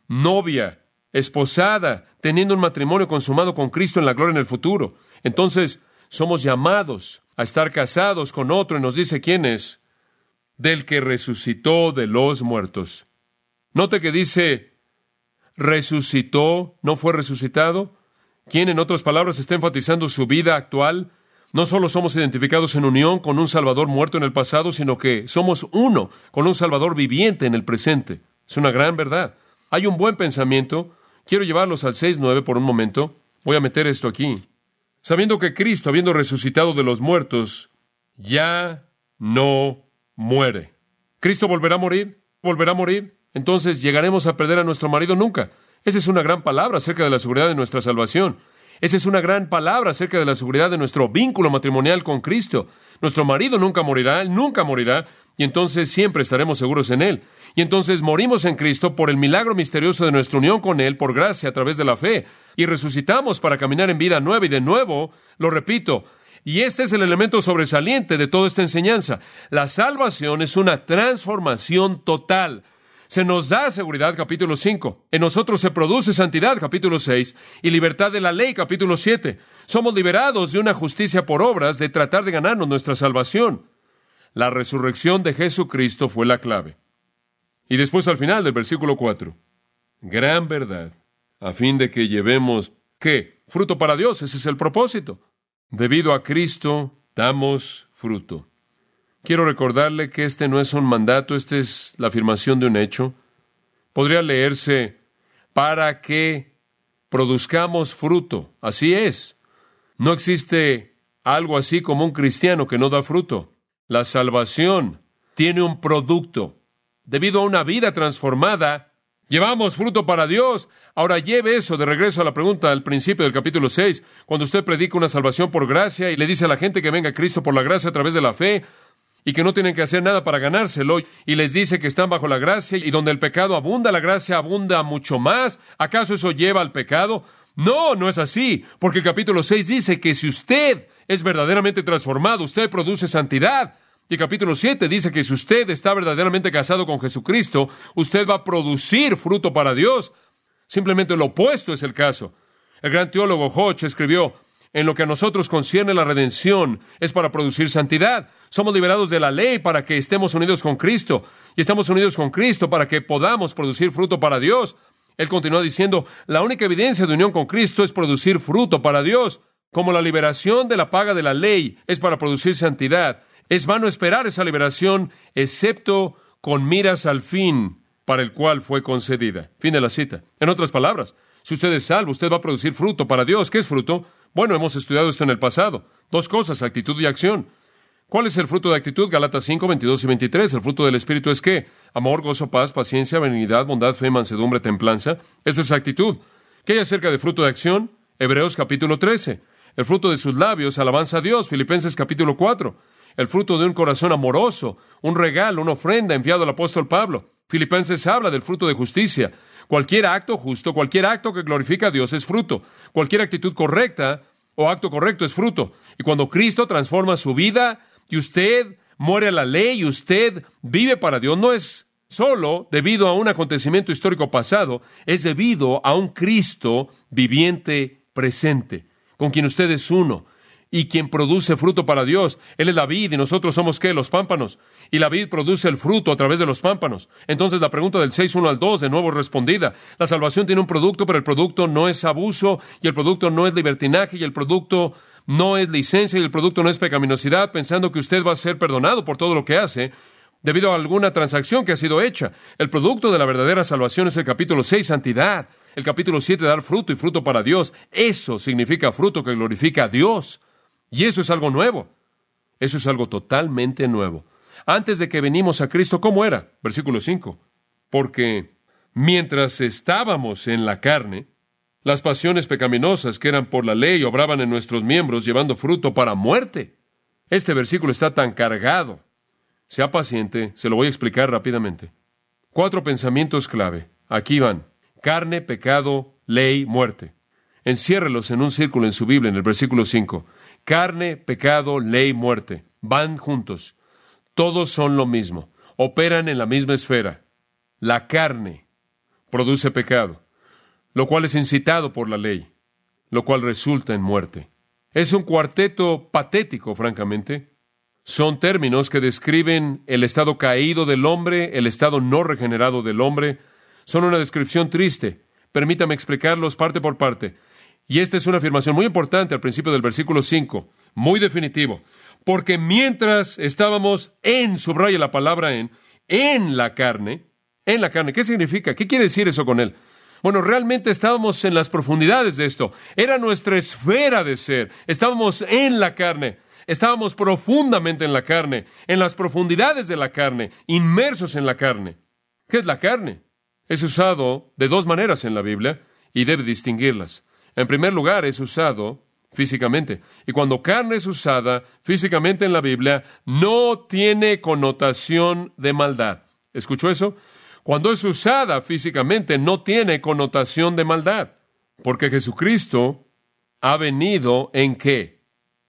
novia esposada, teniendo un matrimonio consumado con Cristo en la gloria en el futuro. Entonces, somos llamados a estar casados con otro, y nos dice quién es, del que resucitó de los muertos. Note que dice, resucitó, no fue resucitado. ¿Quién, en otras palabras, está enfatizando su vida actual? No solo somos identificados en unión con un Salvador muerto en el pasado, sino que somos uno con un Salvador viviente en el presente. Es una gran verdad. Hay un buen pensamiento. Quiero llevarlos al 6:9 por un momento. Voy a meter esto aquí. Sabiendo que Cristo, habiendo resucitado de los muertos, ya no muere. ¿Cristo volverá a morir? ¿Volverá a morir? Entonces, ¿llegaremos a perder a nuestro marido? Nunca. Esa es una gran palabra acerca de la seguridad de nuestra salvación. Esa es una gran palabra acerca de la seguridad de nuestro vínculo matrimonial con Cristo. Nuestro marido nunca morirá, Él nunca morirá, y entonces siempre estaremos seguros en Él. Y entonces morimos en Cristo por el milagro misterioso de nuestra unión con Él, por gracia, a través de la fe, y resucitamos para caminar en vida nueva, y de nuevo, lo repito, Y este es el elemento sobresaliente de toda esta enseñanza. La salvación es una transformación total. Se nos da seguridad, capítulo 5. En nosotros se produce santidad, capítulo 6. Y libertad de la ley, capítulo 7. Somos liberados de una justicia por obras de tratar de ganarnos nuestra salvación. La resurrección de Jesucristo fue la clave. Y después al final del versículo 4. Gran verdad, a fin de que llevemos, ¿qué? Fruto para Dios, ese es el propósito. Debido a Cristo, damos fruto. Quiero recordarle que este no es un mandato, esta es la afirmación de un hecho. Podría leerse, para que produzcamos fruto. Así es. No existe algo así como un cristiano que no da fruto. La salvación tiene un producto. Debido a una vida transformada, llevamos fruto para Dios. Ahora lleve eso de regreso a la pregunta al principio del capítulo 6, cuando usted predica una salvación por gracia y le dice a la gente que venga a Cristo por la gracia a través de la fe y que no tienen que hacer nada para ganárselo, y les dice que están bajo la gracia y donde el pecado abunda, la gracia abunda mucho más. ¿Acaso eso lleva al pecado? No, no es así, porque el capítulo 6 dice que si usted es verdaderamente transformado, usted produce santidad. Y el capítulo 7 dice que si usted está verdaderamente casado con Jesucristo, usted va a producir fruto para Dios. Simplemente lo opuesto es el caso. El gran teólogo Hodge escribió, en lo que a nosotros concierne la redención, es para producir santidad. Somos liberados de la ley para que estemos unidos con Cristo, y estamos unidos con Cristo para que podamos producir fruto para Dios. Él continúa diciendo, la única evidencia de unión con Cristo es producir fruto para Dios. Como la liberación de la paga de la ley es para producir santidad, es vano esperar esa liberación, excepto con miras al fin para el cual fue concedida. Fin de la cita. En otras palabras, si usted es salvo, usted va a producir fruto para Dios. ¿Qué es fruto? Bueno, hemos estudiado esto en el pasado. Dos cosas, actitud y acción. ¿Cuál es el fruto de actitud? Gálatas 5, 22 y 23. El fruto del Espíritu es ¿qué? Amor, gozo, paz, paciencia, benignidad, bondad, fe, mansedumbre, templanza. Eso es actitud. ¿Qué hay acerca de fruto de acción? Hebreos capítulo 13. El fruto de sus labios, alabanza a Dios. Filipenses capítulo 4. El fruto de un corazón amoroso, un regalo, una ofrenda enviado al apóstol Pablo. Filipenses habla del fruto de justicia. Cualquier acto justo, cualquier acto que glorifica a Dios es fruto. Cualquier actitud correcta o acto correcto es fruto. Y cuando Cristo transforma su vida y usted muere a la ley y usted vive para Dios, no es solo debido a un acontecimiento histórico pasado, es debido a un Cristo viviente presente, con quien usted es uno. Y quien produce fruto para Dios. Él es la vid y nosotros somos ¿qué? Los pámpanos. Y la vid produce el fruto a través de los pámpanos. Entonces la pregunta del 6:1 al 2 de nuevo es respondida. La salvación tiene un producto, pero el producto no es abuso, y el producto no es libertinaje, y el producto no es licencia, y el producto no es pecaminosidad, pensando que usted va a ser perdonado por todo lo que hace, debido a alguna transacción que ha sido hecha. El producto de la verdadera salvación es el capítulo 6, santidad. El capítulo 7, dar fruto y fruto para Dios. Eso significa fruto que glorifica a Dios. Y eso es algo nuevo. Eso es algo totalmente nuevo. Antes de que venimos a Cristo, ¿cómo era? Versículo 5. Porque mientras estábamos en la carne, las pasiones pecaminosas que eran por la ley obraban en nuestros miembros, llevando fruto para muerte. Este versículo está tan cargado. Sea paciente, se lo voy a explicar rápidamente. 4 pensamientos clave. Aquí van. Carne, pecado, ley, muerte. Enciérrelos en un círculo en su Biblia en el versículo 5. Carne, pecado, ley, muerte. Van juntos. Todos son lo mismo. Operan en la misma esfera. La carne produce pecado, lo cual es incitado por la ley, lo cual resulta en muerte. Es un cuarteto patético, francamente. Son términos que describen el estado caído del hombre, el estado no regenerado del hombre. Son una descripción triste. Permítame explicarlos parte por parte. Y esta es una afirmación muy importante al principio del versículo 5, muy definitivo. Porque mientras estábamos subraya la palabra en la carne, ¿qué significa? ¿Qué quiere decir eso con él? Bueno, realmente estábamos en las profundidades de esto. Era nuestra esfera de ser. Estábamos en la carne. Estábamos profundamente en la carne, en las profundidades de la carne, inmersos en la carne. ¿Qué es la carne? Es usado de 2 maneras en la Biblia y debe distinguirlas. En primer lugar, es usado físicamente. Y cuando carne es usada físicamente en la Biblia, no tiene connotación de maldad. ¿Escuchó eso? Cuando es usada físicamente, no tiene connotación de maldad. Porque Jesucristo ha venido ¿en qué?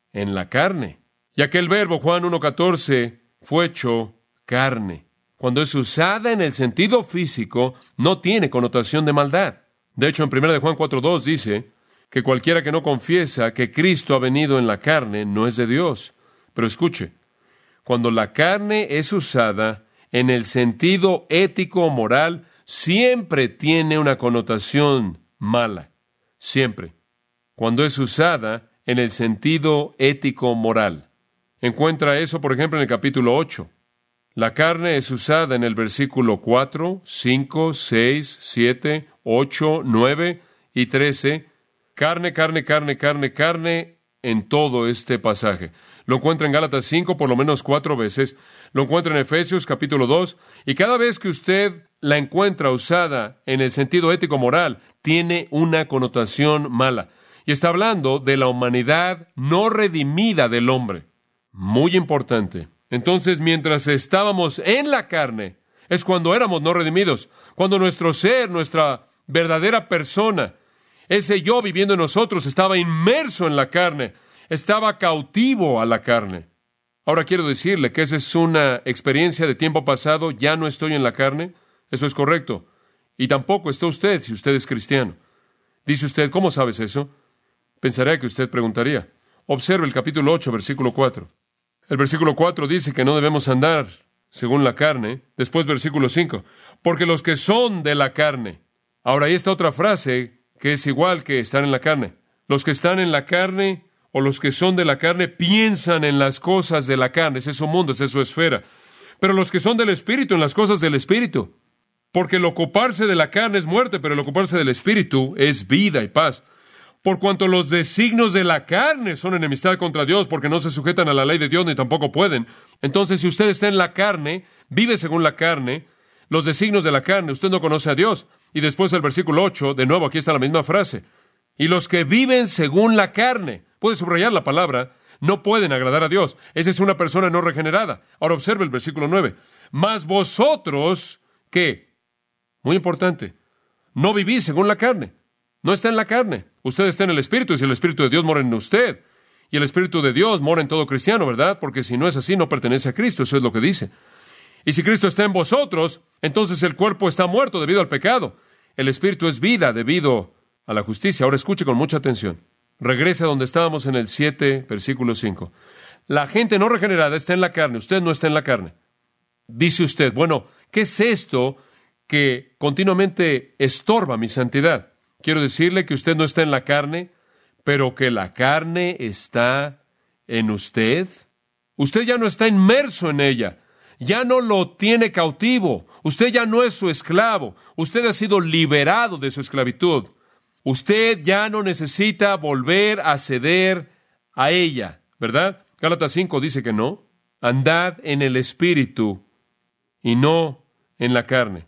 en la carne. Y aquel verbo, Juan 1:14, fue hecho carne. Cuando es usada en el sentido físico, no tiene connotación de maldad. De hecho, en 1 de Juan 4:2 dice que cualquiera que no confiesa que Cristo ha venido en la carne no es de Dios. Pero escuche, cuando la carne es usada en el sentido ético o moral, siempre tiene una connotación mala. Siempre. Cuando es usada en el sentido ético moral. Encuentra eso, por ejemplo, en el capítulo 8. La carne es usada en el versículo 4, 5, 6, 7, 8, 9 y 13. Carne, carne, carne, carne, carne en todo este pasaje. Lo encuentra en Gálatas 5 por lo menos 4 veces. Lo encuentra en Efesios capítulo 2. Y cada vez que usted la encuentra usada en el sentido ético-moral, tiene una connotación mala. Y está hablando de la humanidad no redimida del hombre. Muy importante. Entonces, mientras estábamos en la carne, es cuando éramos no redimidos. Cuando nuestro ser, nuestra verdadera persona, ese yo viviendo en nosotros, estaba inmerso en la carne. Estaba cautivo a la carne. Ahora quiero decirle que esa es una experiencia de tiempo pasado. Ya no estoy en la carne. Eso es correcto. Y tampoco está usted si usted es cristiano. Dice usted, ¿cómo sabes eso? Pensaré que usted preguntaría. Observe el capítulo 8, versículo 4. El versículo 4 dice que no debemos andar según la carne. Después, versículo 5. Porque los que son de la carne. Ahora, ahí está otra frase que es igual que estar en la carne. Los que están en la carne o los que son de la carne piensan en las cosas de la carne. Ese es su mundo, esa es su esfera. Pero los que son del Espíritu, en las cosas del Espíritu. Porque el ocuparse de la carne es muerte, pero el ocuparse del Espíritu es vida y paz. Por cuanto los designios de la carne son enemistad contra Dios, porque no se sujetan a la ley de Dios ni tampoco pueden. Entonces, si usted está en la carne, vive según la carne, los designios de la carne, usted no conoce a Dios. Y después el versículo 8, de nuevo, aquí está la misma frase. Y los que viven según la carne, puede subrayar la palabra, no pueden agradar a Dios. Esa es una persona no regenerada. Ahora observe el versículo 9. Mas vosotros, ¿qué? Muy importante. No vivís según la carne. No está en la carne. Usted está en el Espíritu, y si el Espíritu de Dios mora en usted. Y el Espíritu de Dios mora en todo cristiano, ¿verdad? Porque si no es así, no pertenece a Cristo. Eso es lo que dice. Y si Cristo está en vosotros, entonces el cuerpo está muerto debido al pecado. El Espíritu es vida debido a la justicia. Ahora escuche con mucha atención. Regrese a donde estábamos en el 7, versículo 5. La gente no regenerada está en la carne. Usted no está en la carne. Dice usted, bueno, ¿qué es esto que continuamente estorba mi santidad? Quiero decirle que usted no está en la carne, pero que la carne está en usted. Usted ya no está inmerso en ella. Ya no lo tiene cautivo. Usted ya no es su esclavo. Usted ha sido liberado de su esclavitud. Usted ya no necesita volver a ceder a ella, ¿verdad? Gálatas 5 dice que no. Andad en el Espíritu y no en la carne.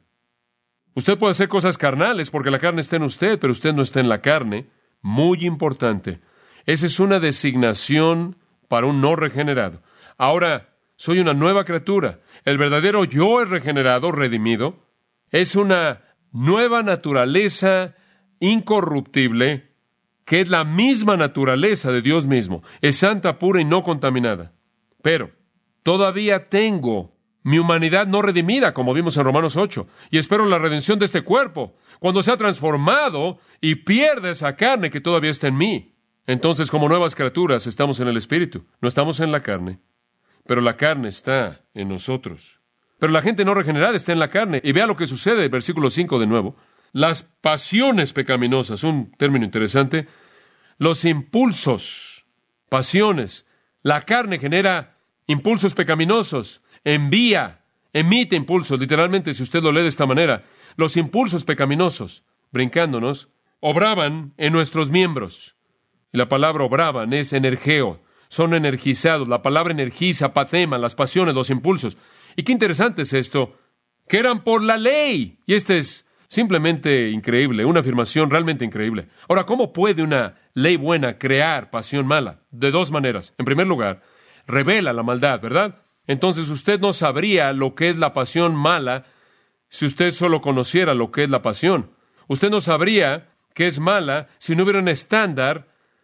Usted puede hacer cosas carnales porque la carne está en usted, pero usted no está en la carne. Muy importante. Esa es una designación para un no regenerado. Ahora, soy una nueva criatura. El verdadero yo es regenerado, redimido. Es una nueva naturaleza incorruptible, que es la misma naturaleza de Dios mismo. Es santa, pura y no contaminada. Pero todavía tengo mi humanidad no redimida, como vimos en Romanos 8, y espero la redención de este cuerpo, cuando sea transformado y pierda esa carne que todavía está en mí. Entonces, como nuevas criaturas, estamos en el Espíritu, no estamos en la carne, pero la carne está en nosotros. Pero la gente no regenerada está en la carne, y vea lo que sucede, versículo 5 de nuevo. Las pasiones pecaminosas, un término interesante, los impulsos, pasiones. La carne genera impulsos pecaminosos, emite impulsos. Literalmente, si usted lo lee de esta manera, los impulsos pecaminosos, brincándonos, obraban en nuestros miembros. Y la palabra obraban es energeo, son energizados. La palabra energiza, patema, las pasiones, los impulsos. Y qué interesante es esto, que eran por la ley. Y este es simplemente increíble, una afirmación realmente increíble. Ahora, ¿cómo puede una ley buena crear pasión mala? De dos maneras. En primer lugar, revela la maldad, ¿verdad? Entonces usted no sabría lo que es la pasión mala si usted solo conociera lo que es la pasión. Usted no sabría que es mala si no hubiera un estándar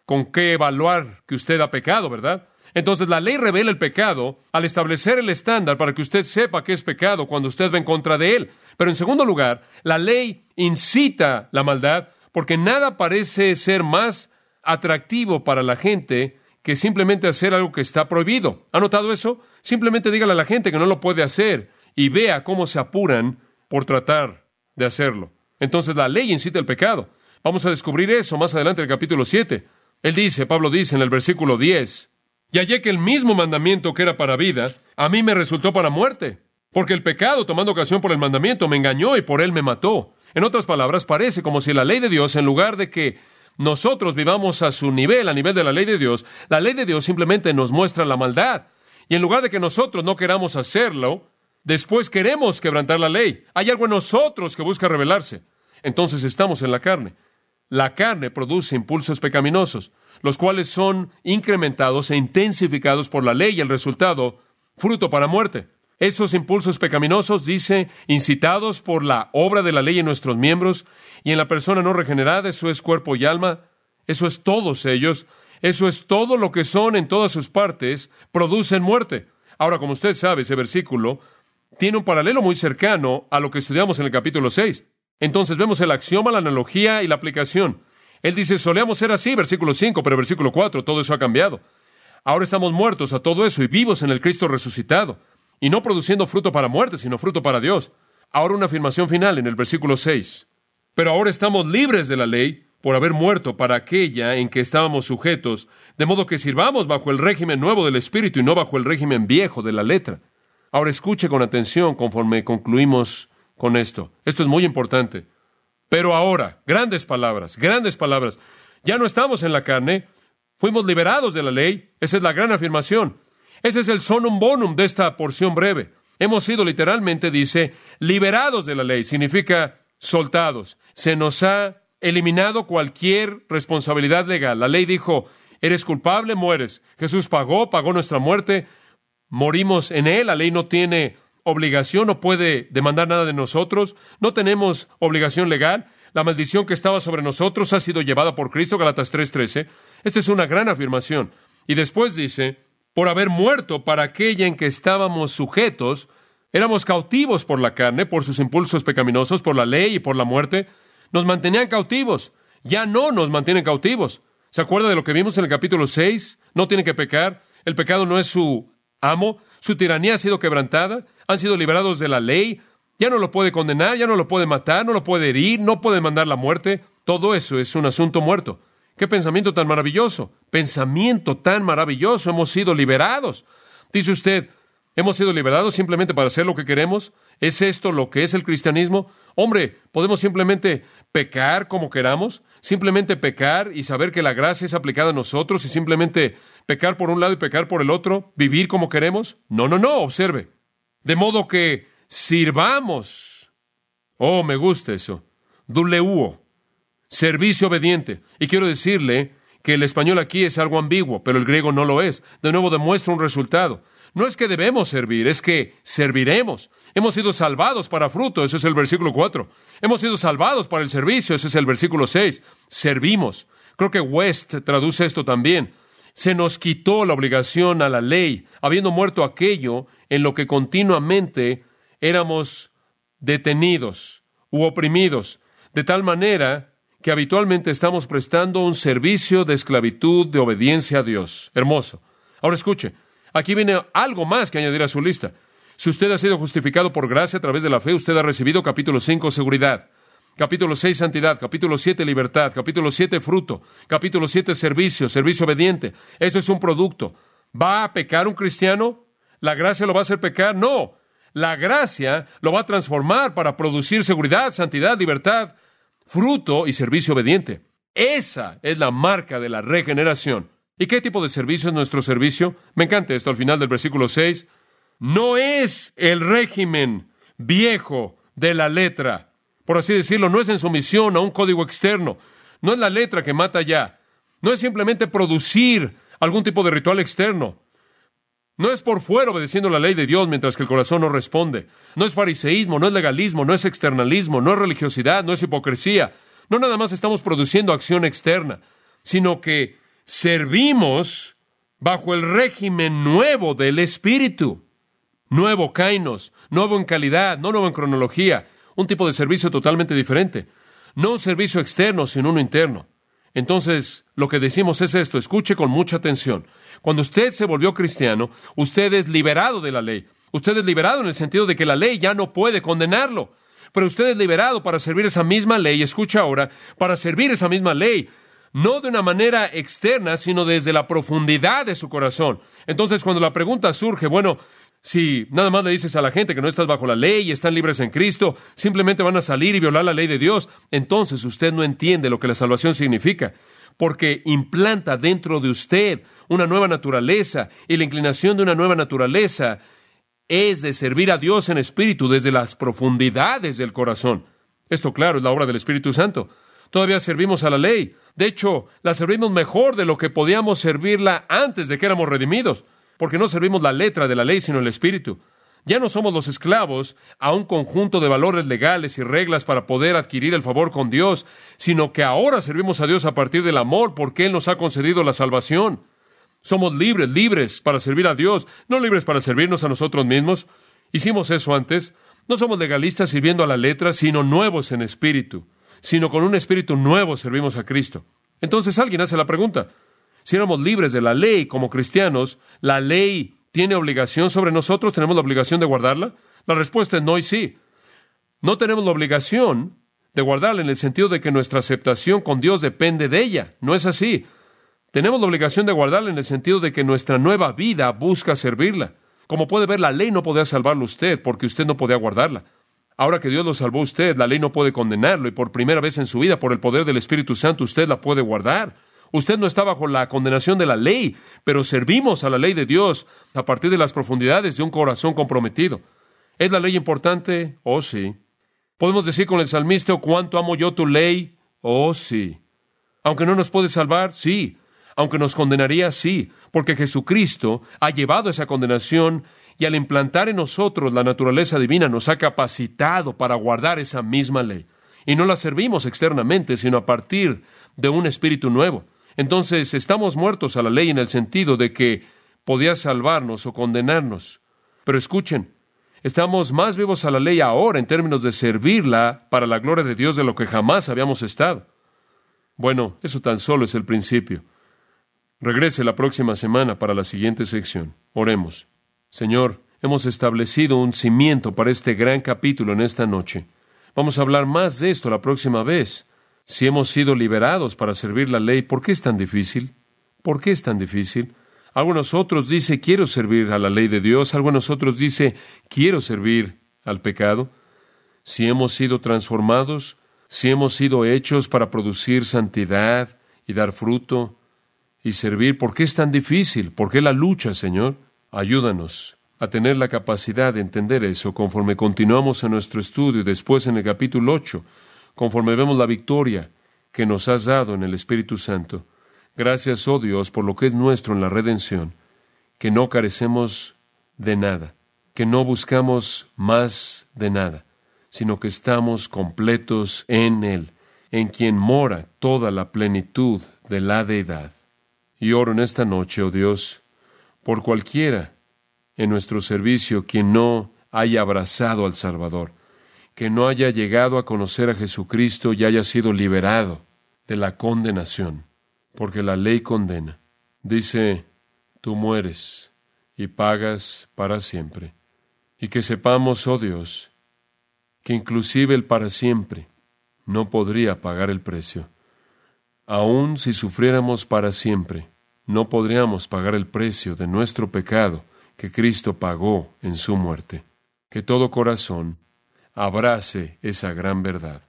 con qué evaluar que usted ha pecado, ¿verdad? Entonces la ley revela el pecado al establecer el estándar para que usted sepa que es pecado cuando usted va en contra de él. Pero en segundo lugar, la ley incita la maldad porque nada parece ser más atractivo para la gente que simplemente hacer algo que está prohibido. ¿Ha notado eso? Simplemente dígale a la gente que no lo puede hacer y vea cómo se apuran por tratar de hacerlo. Entonces la ley incita el pecado. Vamos a descubrir eso más adelante en el capítulo 7. Pablo dice en el versículo 10, y hallé que el mismo mandamiento que era para vida, a mí me resultó para muerte, porque el pecado, tomando ocasión por el mandamiento, me engañó y por él me mató. En otras palabras, parece como si la ley de Dios, en lugar de que nosotros vivamos a su nivel, a nivel de la ley de Dios, la ley de Dios simplemente nos muestra la maldad. Y en lugar de que nosotros no queramos hacerlo, después queremos quebrantar la ley. Hay algo en nosotros que busca rebelarse. Entonces estamos en la carne. La carne produce impulsos pecaminosos, los cuales son incrementados e intensificados por la ley y el resultado, fruto para muerte. Esos impulsos pecaminosos, dice, incitados por la obra de la ley en nuestros miembros y en la persona no regenerada, eso es cuerpo y alma, eso es todos ellos, eso es todo lo que son en todas sus partes, producen muerte. Ahora, como usted sabe, ese versículo tiene un paralelo muy cercano a lo que estudiamos en el capítulo 6. Entonces vemos el axioma, la analogía y la aplicación. Él dice, solíamos ser así, versículo 5, pero versículo 4, todo eso ha cambiado. Ahora estamos muertos a todo eso y vivos en el Cristo resucitado, y no produciendo fruto para muerte, sino fruto para Dios. Ahora una afirmación final en el versículo 6. Pero ahora estamos libres de la ley por haber muerto para aquella en que estábamos sujetos, de modo que sirvamos bajo el régimen nuevo del Espíritu y no bajo el régimen viejo de la letra. Ahora escuche con atención conforme concluimos con esto. Esto es muy importante. Pero ahora, grandes palabras, ya no estamos en la carne, fuimos liberados de la ley. Esa es la gran afirmación. Ese es el sonum bonum de esta porción breve. Hemos sido literalmente, dice, liberados de la ley. Significa soltados. Se nos ha eliminado cualquier responsabilidad legal. La ley dijo, eres culpable, mueres. Jesús pagó nuestra muerte, morimos en él. La ley no tiene obligación, no puede demandar nada de nosotros. No tenemos obligación legal. La maldición que estaba sobre nosotros ha sido llevada por Cristo, Gálatas 3:13. Esta es una gran afirmación. Y después dice, por haber muerto para aquella en que estábamos sujetos, éramos cautivos por la carne, por sus impulsos pecaminosos, por la ley y por la muerte. Nos mantenían cautivos. Ya no nos mantienen cautivos. ¿Se acuerda de lo que vimos en el capítulo 6? No tiene que pecar. El pecado no es su amo. Su tiranía ha sido quebrantada. Han sido liberados de la ley. Ya no lo puede condenar, ya no lo puede matar, no lo puede herir, no puede mandar la muerte. Todo eso es un asunto muerto. ¡Qué pensamiento tan maravilloso! Pensamiento tan maravilloso. Hemos sido liberados. Dice usted, ¿hemos sido liberados simplemente para hacer lo que queremos? ¿Es esto lo que es el cristianismo? Hombre, ¿podemos simplemente pecar como queramos? ¿Simplemente pecar y saber que la gracia es aplicada a nosotros y simplemente pecar por un lado y pecar por el otro? ¿Vivir como queremos? No, observe. De modo que sirvamos. Oh, me gusta eso. Douleuo. Servicio obediente. Y quiero decirle que el español aquí es algo ambiguo, pero el griego no lo es. De nuevo demuestra un resultado. No es que debemos servir, es que serviremos. Hemos sido salvados para fruto, ese es el versículo 4. Hemos sido salvados para el servicio, ese es el versículo 6. Servimos. Creo que West traduce esto también. Se nos quitó la obligación a la ley, habiendo muerto aquello en lo que continuamente éramos detenidos u oprimidos, de tal manera que habitualmente estamos prestando un servicio de esclavitud, de obediencia a Dios. Hermoso. Ahora escuche, aquí viene algo más que añadir a su lista. Si usted ha sido justificado por gracia a través de la fe, usted ha recibido capítulo 5, seguridad. Capítulo 6, santidad. Capítulo 7, libertad. Capítulo 7, fruto. Capítulo 7, servicio obediente. Eso es un producto. ¿Va a pecar un cristiano? ¿La gracia lo va a hacer pecar? No. La gracia lo va a transformar para producir seguridad, santidad, libertad, fruto y servicio obediente. Esa es la marca de la regeneración. ¿Y qué tipo de servicio es nuestro servicio? Me encanta esto al final del versículo 6. No es el régimen viejo de la letra. Por así decirlo, no es en sumisión a un código externo. No es la letra que mata ya. No es simplemente producir algún tipo de ritual externo. No es por fuera obedeciendo la ley de Dios mientras que el corazón no responde. No es fariseísmo, no es legalismo, no es externalismo, no es religiosidad, no es hipocresía. No nada más estamos produciendo acción externa, sino que servimos bajo el régimen nuevo del Espíritu. Nuevo kainos, nuevo en calidad, no nuevo en cronología, un tipo de servicio totalmente diferente. No un servicio externo, sino uno interno. Entonces, lo que decimos es esto, escuche con mucha atención. Cuando usted se volvió cristiano, usted es liberado de la ley. Usted es liberado en el sentido de que la ley ya no puede condenarlo. Pero usted es liberado para servir esa misma ley, escucha ahora, para servir esa misma ley, no de una manera externa, sino desde la profundidad de su corazón. Entonces, cuando la pregunta surge, bueno, si nada más le dices a la gente que no estás bajo la ley y están libres en Cristo, simplemente van a salir y violar la ley de Dios, entonces usted no entiende lo que la salvación significa, porque implanta dentro de usted una nueva naturaleza, y la inclinación de una nueva naturaleza es de servir a Dios en espíritu desde las profundidades del corazón. Esto, claro, es la obra del Espíritu Santo. Todavía servimos a la ley. De hecho, la servimos mejor de lo que podíamos servirla antes de que éramos redimidos, porque no servimos la letra de la ley, sino el Espíritu. Ya no somos los esclavos a un conjunto de valores legales y reglas para poder adquirir el favor con Dios, sino que ahora servimos a Dios a partir del amor, porque Él nos ha concedido la salvación. Somos libres para servir a Dios, no libres para servirnos a nosotros mismos. Hicimos eso antes. No somos legalistas sirviendo a la letra, sino nuevos en espíritu. Sino con un espíritu nuevo servimos a Cristo. Entonces alguien hace la pregunta, si éramos libres de la ley como cristianos, ¿la ley tiene obligación sobre nosotros? ¿Tenemos la obligación de guardarla? La respuesta es no y sí. No tenemos la obligación de guardarla en el sentido de que nuestra aceptación con Dios depende de ella. No es así. Tenemos la obligación de guardarla en el sentido de que nuestra nueva vida busca servirla. Como puede ver, la ley no podía salvarlo usted porque usted no podía guardarla. Ahora que Dios lo salvó a usted, la ley no puede condenarlo, y por primera vez en su vida, por el poder del Espíritu Santo, usted la puede guardar. Usted no está bajo la condenación de la ley, pero servimos a la ley de Dios a partir de las profundidades de un corazón comprometido. ¿Es la ley importante? Oh, sí. ¿Podemos decir con el salmista, cuánto amo yo tu ley? Oh, sí. Aunque no nos puede salvar, sí. Aunque nos condenaría, sí. Porque Jesucristo ha llevado esa condenación y al implantar en nosotros la naturaleza divina nos ha capacitado para guardar esa misma ley. Y no la servimos externamente, sino a partir de un espíritu nuevo. Entonces, estamos muertos a la ley en el sentido de que podía salvarnos o condenarnos. Pero escuchen, estamos más vivos a la ley ahora en términos de servirla para la gloria de Dios de lo que jamás habíamos estado. Bueno, eso tan solo es el principio. Regrese la próxima semana para la siguiente sección. Oremos. Señor, hemos establecido un cimiento para este gran capítulo en esta noche. Vamos a hablar más de esto la próxima vez. Si hemos sido liberados para servir la ley, ¿por qué es tan difícil? ¿Por qué es tan difícil? Algo de nosotros dice, quiero servir a la ley de Dios. Algo de nosotros dice, quiero servir al pecado. Si hemos sido transformados, si hemos sido hechos para producir santidad y dar fruto y servir, ¿por qué es tan difícil? ¿Por qué la lucha, Señor? Ayúdanos a tener la capacidad de entender eso conforme continuamos en nuestro estudio y después en el capítulo 8, conforme vemos la victoria que nos has dado en el Espíritu Santo. Gracias, oh Dios, por lo que es nuestro en la redención, que no carecemos de nada, que no buscamos más de nada, sino que estamos completos en Él, en quien mora toda la plenitud de la deidad. Y oro en esta noche, oh Dios, por cualquiera en nuestro servicio quien no haya abrazado al Salvador, que no haya llegado a conocer a Jesucristo y haya sido liberado de la condenación, porque la ley condena. Dice, tú mueres y pagas para siempre. Y que sepamos, oh Dios, que inclusive el para siempre no podría pagar el precio. Aun si sufriéramos para siempre, no podríamos pagar el precio de nuestro pecado que Cristo pagó en su muerte. Que todo corazón abrace esa gran verdad.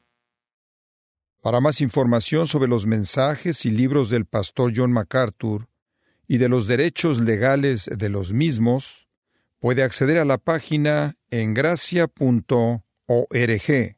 Para más información sobre los mensajes y libros del pastor John MacArthur y de los derechos legales de los mismos, puede acceder a la página engracia.org.